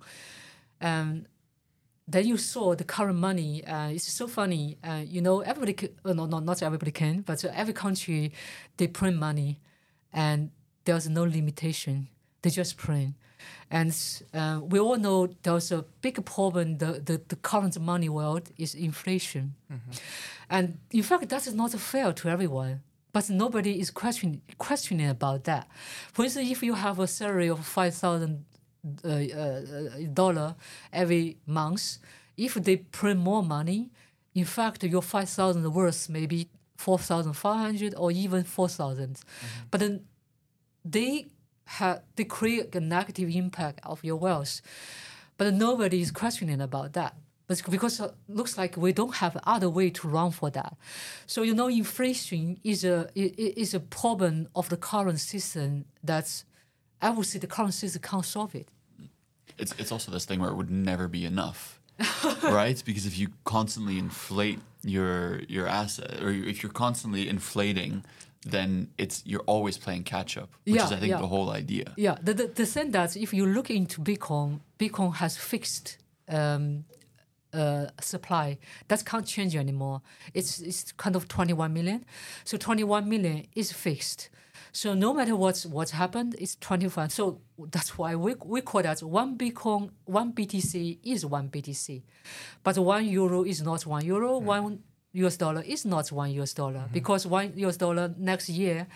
Um, then you saw the current money. Uh, it's so funny. Uh, you know, everybody, can, uh, no, no, not everybody can, but uh, every country, they print money and there's no limitation. They just print. And uh, we all know there's a big problem. The, the, the current money world is inflation. Mm-hmm. And in fact, that is not fair to everyone. But nobody is questioning questioning about that. For instance, if you have a salary of five thousand uh, uh, dollar every month, if they print more money, in fact, your five thousand worth maybe four thousand five hundred or even four thousand. Mm-hmm. But then they have they create a negative impact of your wealth. But nobody is questioning about that. But because it looks like we don't have other way to run for that. So, you know, inflation is a is a problem of the current system that I would say the current system can't solve it. It's it's also this thing where it would never be enough, right? Because if you constantly inflate your your asset, or if you're constantly inflating, then it's you're always playing catch up, which yeah, is I think yeah. the whole idea. Yeah, the, the the thing that if you look into Bitcoin, Bitcoin has fixed um, uh, supply that can't change anymore. It's it's kind of twenty-one million, so twenty-one million is fixed. So no matter what's what's happened, it's twenty-five. So that's why we we call that one Bitcoin, one B T C is one B T C, but one euro is not one euro. Mm. One U S dollar is not one U S dollar, mm-hmm. because one U S dollar next year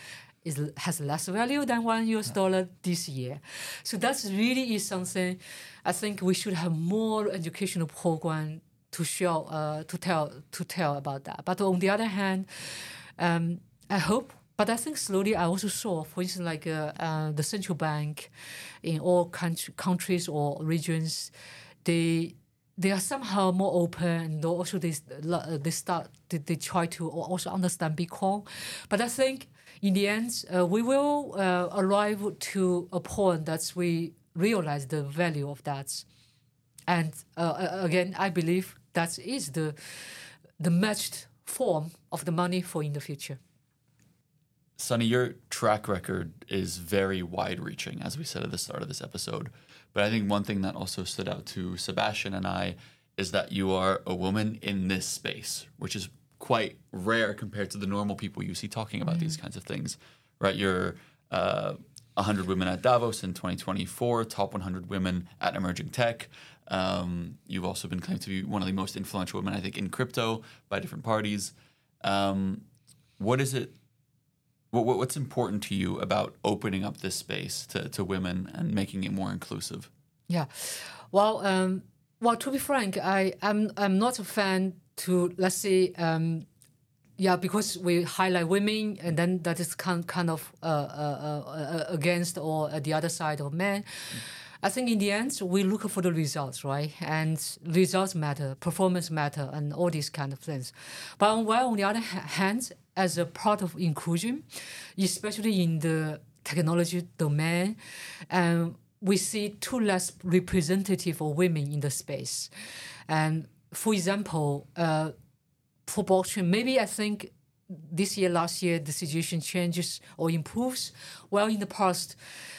is has less value than one U S dollar this year. So that's really is something I think we should have more educational program to show, uh, to tell, to tell about that. But on the other hand, um, I hope. But I think slowly I also saw, for instance, like uh, uh, the central bank in all country, countries or regions, they they are somehow more open, and also they they start they, they try to also understand Bitcoin. But I think in the end, uh, we will uh, arrive to a point that we realize the value of that. And uh, again, I believe that is the the matched form of the money for in the future. Sunny, your track record is very wide-reaching, as we said at the start of this episode. But I think one thing that also stood out to Sebastian and I is that you are a woman in this space, which is quite rare compared to the normal people you see talking about mm. these kinds of things, right? You're uh, one hundred women at Davos in twenty twenty-four, top one hundred women at emerging tech. Um, you've also been claimed to be one of the most influential women, I think, in crypto by different parties. Um, what is it? What, what's important to you about opening up this space to, to women and making it more inclusive? Yeah, well, um, well, to be frank, I am I'm, I'm not a fan to let's say, um, yeah, because we highlight women, and then that is kind kind of uh, uh, uh, against or uh, the other side of men. Mm. I think in the end, we look for the results, right? And results matter, performance matter, and all these kind of things. But on, while on the other hand, as a part of inclusion, especially in the technology domain, um, we see too less representative of women in the space. And for example, uh, for blockchain, maybe I think this year, last year, the situation changes or improves. Well, in the past,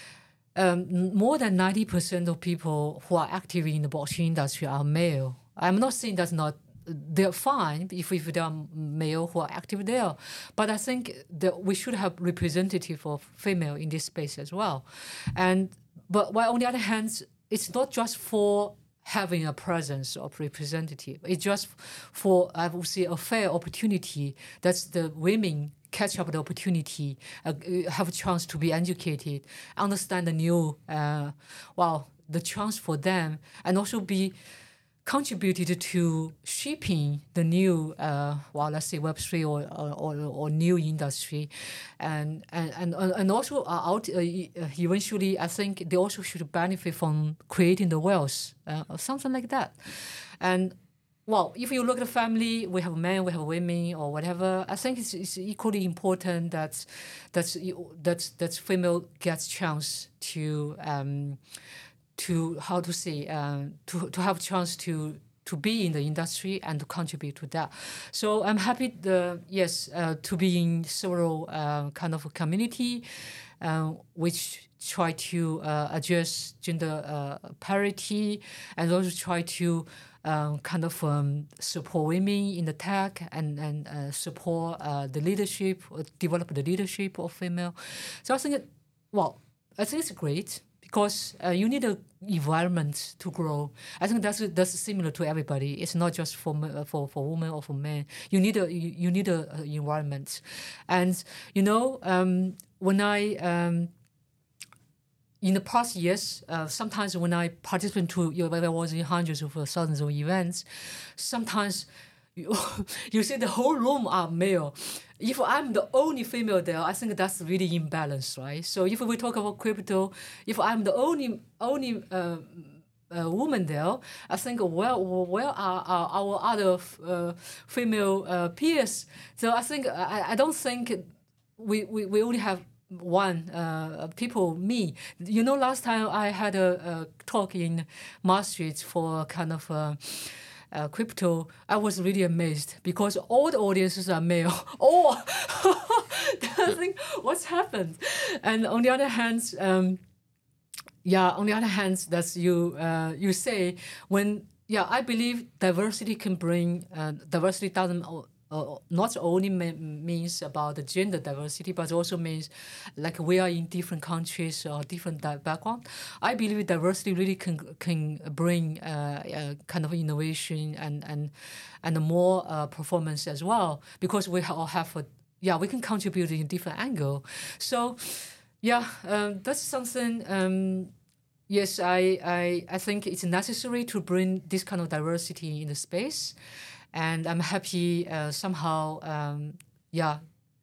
um, more than ninety percent of people who are active in the blockchain industry are male. I'm not saying that's not they're fine if, if they are male who are active there. But I think that we should have representative of female in this space as well. And but while on the other hand, it's not just for having a presence of representative. It's just for, I would say, a fair opportunity that the women catch up the opportunity, uh, have a chance to be educated, understand the new, uh, well, the chance for them, and also be contributed to shaping the new, uh, well, let's say Web three or or, or new industry, and and and and also uh, out uh, eventually, I think they also should benefit from creating the wealth, uh, or something like that, and. Well, if you look at the family, we have men, we have women, or whatever. I think it's, it's equally important that that that that female gets chance to um, to how to say uh, to to have a chance to to be in the industry and to contribute to that. So I'm happy, the, yes, uh, to be in several uh, kind of a community, uh, which try to uh, address gender uh, parity, and also try to um, kind of um, support women in the tech and and uh, support uh, the leadership, develop the leadership of female. So I think, it, well, I think it's great. Because uh, you need an environment to grow. I think that's that's similar to everybody. It's not just for uh, for for women or for men. You need a you, you need a, a environment, and you know um, when I um, in the past years, uh, sometimes when I participate to, you know, when I was in hundreds of uh, thousands of events, sometimes. You, you see the whole room are male. If I'm the only female there, I think that's really imbalanced, right? So if we talk about crypto, if I'm the only only uh, uh, woman there, I think well, where are, are our other uh, female uh, peers? So I think I, I don't think we, we, we only have one uh, people, me. You know, last time I had a, a talk in Maastricht for kind of. Uh, Uh, crypto, I was really amazed because all the audiences are male. Oh, I think what's happened? And on the other hand, um, yeah, on the other hand, that's you. Uh, you say when, yeah, I believe diversity can bring uh, diversity doesn't. Uh, not only means about the gender diversity, but also means like we are in different countries or different background. I believe diversity really can can bring uh, uh, kind of innovation and and and more uh, performance as well, because we all have a yeah, we can contribute in a different angle. So, yeah, um, that's something. Um, yes, I, I I think it's necessary to bring this kind of diversity in the space, and I'm happy uh, somehow. Um, yeah,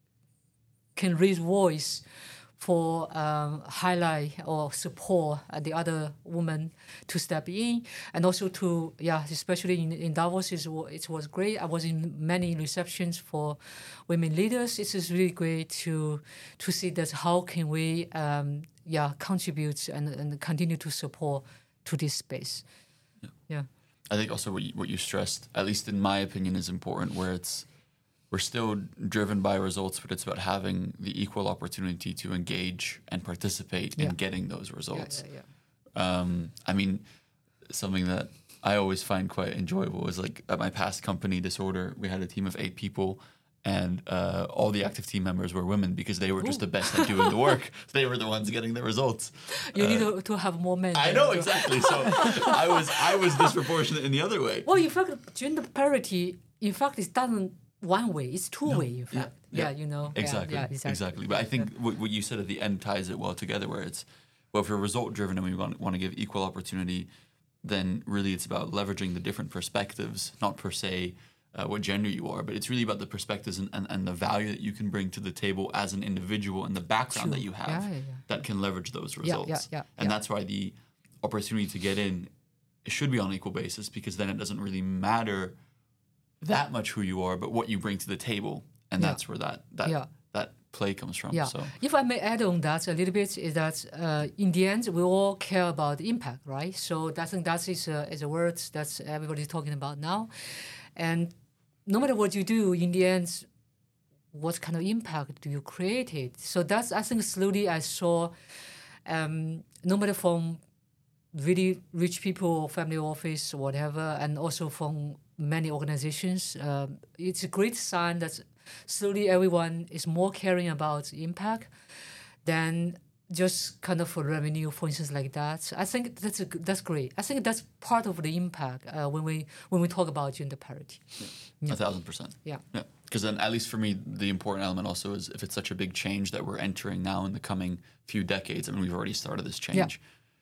can raise voice for um, highlight or support uh, the other women to step in, and also to yeah, especially in, in Davos, it was, it was great. I was in many receptions for women leaders. It is really great to to see that how can we um, yeah contribute and, and continue to support to this space. Yeah, yeah. I think also what you, what you stressed, at least in my opinion, is important. Where it's we're still driven by results, but it's about having the equal opportunity to engage and participate Yeah. in getting those results. Yeah, yeah, yeah. Um, I mean, something that I always find quite enjoyable is like at my past company, Disorder, we had a team of eight people, and uh, all the active team members were women because they were just the best at doing the work. They were the ones getting the results. You Uh, need to, to have more men. I there, know so- exactly. So I was I was disproportionate in the other way. Well, in fact, gender parity, in fact, it doesn't one way. It's two way. In fact, yeah, yeah. you know, Yeah, Exactly, yeah, exactly. exactly. But I think what, what you said at the end ties it well together, where it's, well, if we're result driven and we want, want to give equal opportunity, then really it's about leveraging the different perspectives, not per se uh, what gender you are, but it's really about the perspectives and, and, and the value that you can bring to the table as an individual and the background True. that you have Yeah, yeah, yeah. that can leverage those Yeah, results. yeah, yeah, and yeah. that's why the opportunity to get in should be on an equal basis, because then it doesn't really matter that much who you are, but what you bring to the table, and Yeah. that's where that that Yeah. that play comes from. Yeah. So If I may add on that a little bit, is that uh, in the end we all care about the impact, right? So I think that is a, is a word that everybody's talking about now, and no matter what you do, in the end, what kind of impact do you create it? So that's I think slowly I saw, um, no matter from really rich people, family office, whatever, and also from many organizations, um, it's a great sign that slowly everyone is more caring about impact than just kind of for revenue, for instance, like that. I think that's a, g- that's great. I think that's part of the impact uh, when we when we talk about gender parity. a thousand percent. Yeah. Yeah. Because then, at least for me, the important element also is if it's such a big change that we're entering now in the coming few decades. I mean, we've already started this change.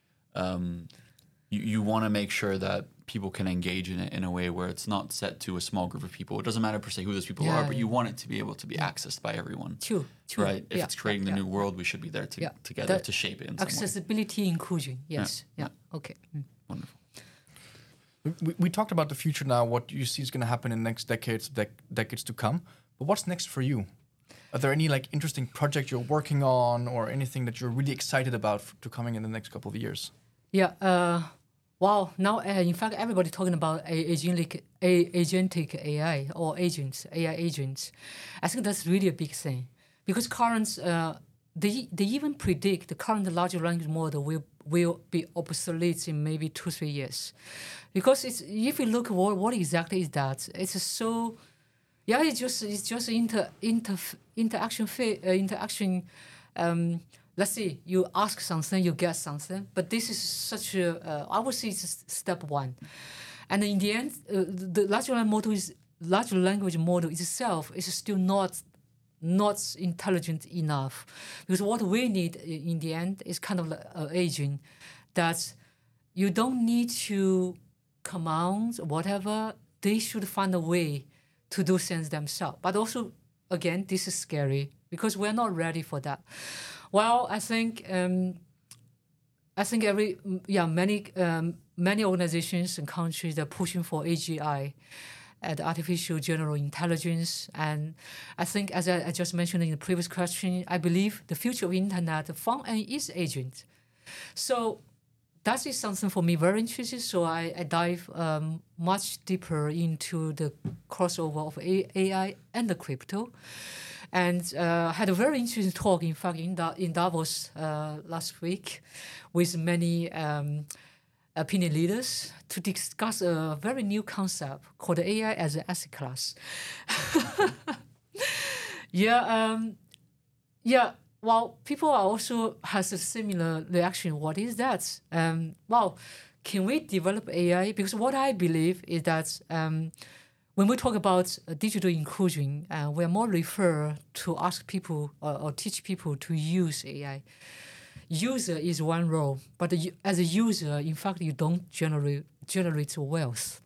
Um, you you want to make sure that people can engage in it in a way where it's not set to a small group of people. It doesn't matter per se who those people Yeah, are, but yeah. you want it to be able to be accessed by everyone. True. True. Right? If Yeah, it's creating yeah, the yeah. new world, we should be there to, Yeah. together That to shape it in some way. Accessibility, inclusion. Yes. Yeah. yeah. Okay. Mm. Wonderful. We, we talked about the future now, what you see is going to happen in the next decades, dec- decades to come. But what's next for you? Are there any like interesting projects you're working on, or anything that you're really excited about f- to coming in the next couple of years? Yeah. Uh, wow. Now, uh, in fact, everybody talking about a- agentic, a- agentic A I or agents, A I agents. I think that's really a big thing because current, uh, they they even predict the current large language model will will be obsolete in maybe two three years, because it's if you look what what exactly is that, it's so. Yeah, it's just it's just inter inter interaction fa- uh, interaction. Um, let's see, you ask something, you get something, but this is such a uh, I would say it's step one, and in the end, uh, the large language model is large language model itself is still not not intelligent enough, because what we need i- in the end is kind of like an agent that you don't need to command whatever, they should find a way to do things themselves. But also, again, this is scary because we're not ready for that. Well, I think um, I think every mm, yeah many um, many organizations and countries are pushing for A G I, uh, the artificial general intelligence, and I think as I, I just mentioned in the previous question, I believe the future of internet, the front end is agent. So that is something for me very interesting. So I, I dive um, much deeper into the crossover of A- AI and the crypto, and uh, had a very interesting talk, in fact, in, da- in Davos uh, last week, with many um, opinion leaders to discuss a very new concept called A I as an asset class. yeah. Um, yeah. Well, people are also has a similar reaction. What is that? Um, well, can we develop A I? Because what I believe is that um, when we talk about uh, digital inclusion, uh, we are more refer to ask people uh, or teach people to use A I. User is one role, but the, as a user, in fact, you don't generate generate wealth.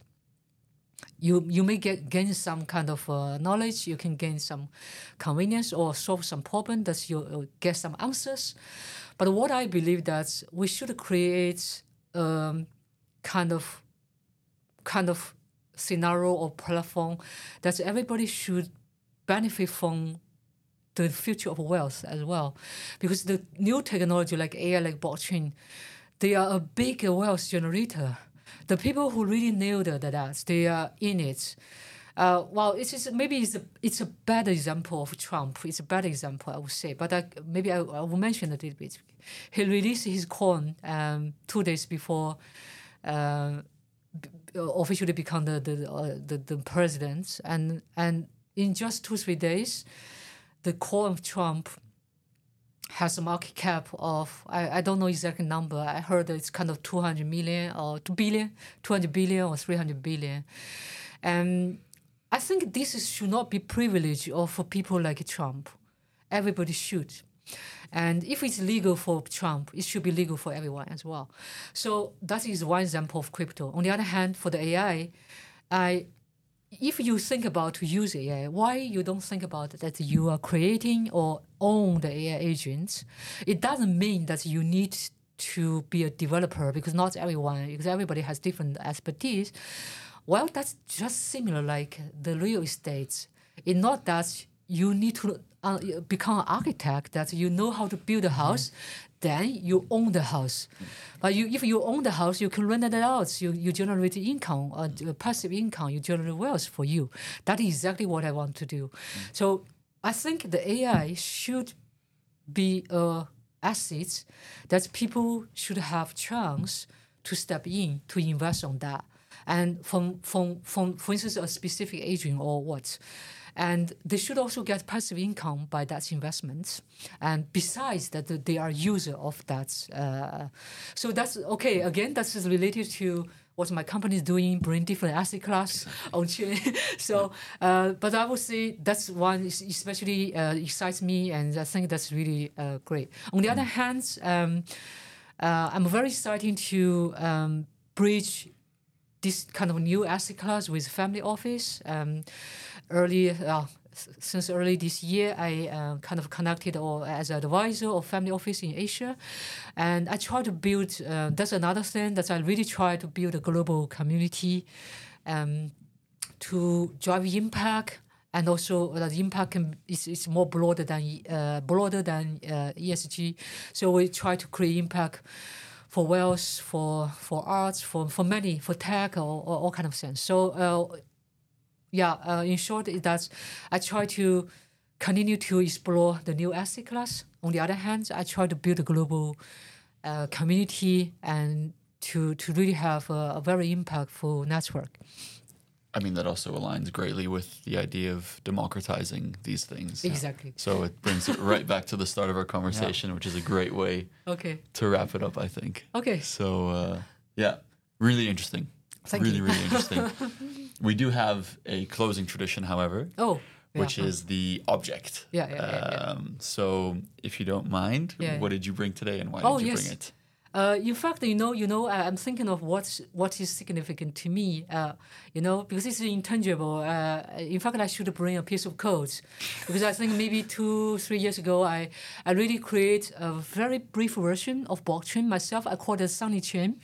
You you may get gain some kind of uh, knowledge. You can gain some convenience or solve some problem that you uh, get some answers. But what I believe that we should create um, kind of kind of scenario or platform that everybody should benefit from the future of wealth as well, because the new technology like A I, like blockchain, they are a big wealth generator. The people who really nailed that, they are in it. Uh, well, it's just, maybe it's a it's a bad example of Trump. It's a bad example, I would say. But I, maybe I, I will mention a little bit. He released his coin um, two days before uh, b- officially become the the, uh, the the president, and and in just two three days, the coin of Trump has a market cap of, I, I don't know exact number. I heard it's kind of two hundred million or two billion, two hundred billion or three hundred billion. And I think this is, should not be privilege or for people like Trump. Everybody should. And if it's legal for Trump, it should be legal for everyone as well. So that is one example of crypto. On the other hand, for the A I, I if you think about to use A I, why you don't think about that you are creating or own the A I agents? It doesn't mean that you need to be a developer, because not everyone, because everybody has different expertise. Well, that's just similar like the real estate. It's not that you need to uh, become an architect, that you know how to build a house, then you own the house. But you, if you own the house, you can rent it out. You, you generate income, uh, passive income, you generate wealth for you. That is exactly what I want to do. So I think the A I should be a asset that people should have chance to step in, to invest on that. And from, from, from for instance, a specific agent or what. And they should also get passive income by that investment. And besides that, they are user of that. Uh, so that's, okay, again, that's related to what my company is doing, bring different asset class on chain. So, uh, but I would say that's one especially uh, excites me, and I think that's really uh, great. On the other hand, um, uh, I'm very excited to um, bridge this kind of new asset class with family office. Um, early, uh, since early this year, I uh, kind of connected or as an advisor of family office in Asia, and I try to build. Uh, that's another thing that I really try to build a global community, um, to drive impact, and also uh, the impact can, is, is more broader than uh, broader than uh, E S G. So we try to create impact for wealth, for for arts, for for many, for tech, or, or all kind of sense. So. Uh, Yeah, uh, in short, is that I try to continue to explore the new asset class. On the other hand, I try to build a global uh, community and to, to really have a, a very impactful network. I mean, that also aligns greatly with the idea of democratizing these things. Exactly. So it brings it right back to the start of our conversation, yeah. which is a great way okay. to wrap it up, I think. Okay. So, uh, yeah, really interesting. Thank really, you. really interesting. We do have a closing tradition, however, oh, yeah. which is the object. Yeah, yeah, yeah, yeah. Um, so, if you don't mind, yeah. what did you bring today, and why oh, did you yes. bring it? Uh, in fact, you know, you know, I'm thinking of what what is significant to me. Uh, you know, because it's intangible. Uh, in fact, I should bring a piece of code, because I think maybe two, three years ago, I I really create a very brief version of blockchain myself. I call it Sunny Chain.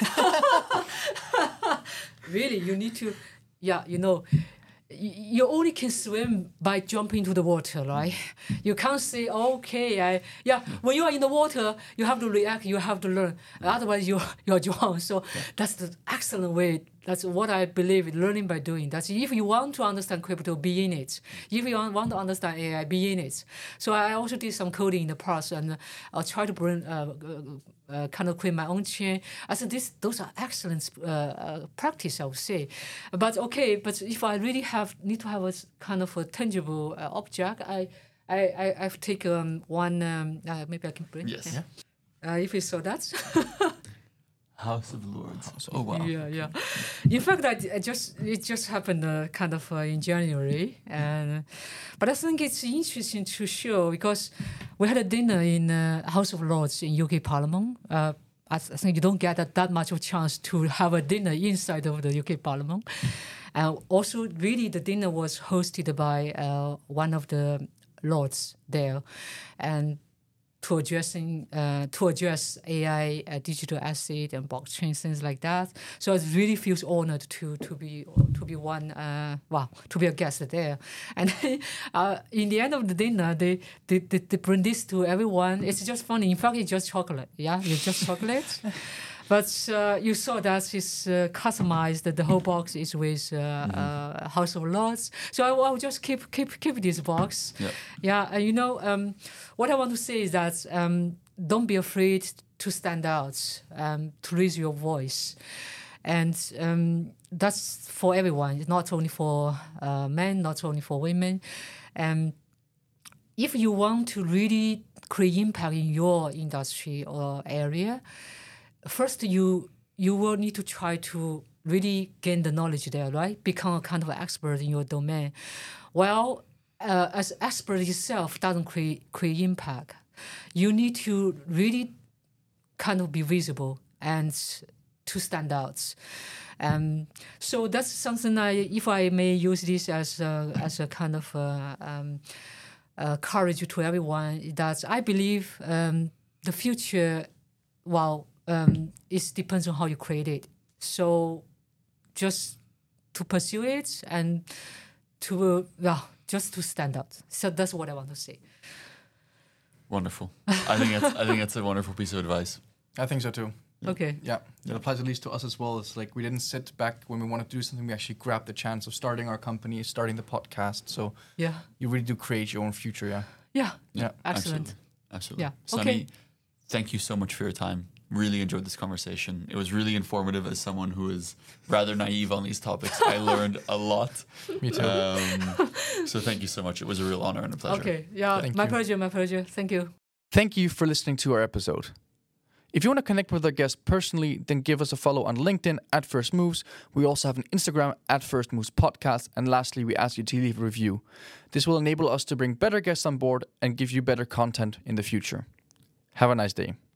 Really, you need to, yeah, you know. You only can swim by jumping into the water, right? You can't say, okay, I, yeah, when you are in the water, you have to react, you have to learn. Otherwise, you, you're drowned. So yeah. That's the excellent way. That's what I believe, learning by doing. That's if you want to understand crypto, be in it. If you want to understand A I, be in it. So I also did some coding in the past, and I'll try to bring, uh, uh, kind of create my own chain. I think this, those are excellent uh, uh, practice, I would say. But okay, but if I really have need to have a kind of a tangible uh, object, I, I, I, I've taken um, one. Um, uh, maybe I can bring. Yes. Yeah. Uh, if you saw that. House of Lords. House of oh wow. Yeah, yeah. In fact, I, I just it just happened uh, kind of uh, in January, and but I think it's interesting to show because we had a dinner in uh, House of Lords in U K Parliament. Uh, I, th- I think you don't get that, that much of a chance to have a dinner inside of the U K Parliament. And uh, also, really, the dinner was hosted by uh, one of the lords there, and to addressing uh, to address A I, uh, digital asset, and blockchain things like that. So it really feels honored to to be to be one uh, wow to be a guest there. And uh, in the end of the dinner, they, they they they bring this to everyone. It's just funny. In fact, it's just chocolate. Yeah, it's just chocolate. But uh, you saw that it's uh, customized. The whole box is with uh, mm-hmm. uh, House of Lords. So I will just keep keep keep this box. Yep. Yeah, and you know um, what I want to say is that um, don't be afraid to stand out, um, to raise your voice, and um, that's for everyone. It's not only for uh, men, not only for women. And if you want to really create impact in your industry or area, first, you you will need to try to really gain the knowledge there, right? Become a kind of expert in your domain. Well, uh, as expert itself doesn't create create impact. You need to really kind of be visible and to stand out. Um, so that's something I, if I may use this as a, as a kind of uh, um, uh, courage to everyone, that I believe um, the future, well. Um, it depends on how you create it. So just to pursue it and to, uh, well, just to stand out. So that's what I want to say. Wonderful. I think that's, I think that's a wonderful piece of advice. I think so too. Okay. Yeah, it applies at least to us as well. It's like we didn't sit back when we wanted to do something. We actually grabbed the chance of starting our company, starting the podcast. So yeah, you really do create your own future. Yeah. Yeah. Yeah. Excellent. Absolutely. Absolutely. Yeah. Sunny, okay. Thank you so much for your time. Really enjoyed this conversation. It was really informative as someone who is rather naive on these topics. I learned a lot. Me too. Um, so thank you so much. It was a real honor and a pleasure. Okay. Yeah. Thank my you. pleasure. My pleasure. Thank you. Thank you for listening to our episode. If you want to connect with our guest personally, then give us a follow on LinkedIn at First Moves. We also have an Instagram at First Moves Podcast. And lastly, we ask you to leave a review. This will enable us to bring better guests on board and give you better content in the future. Have a nice day.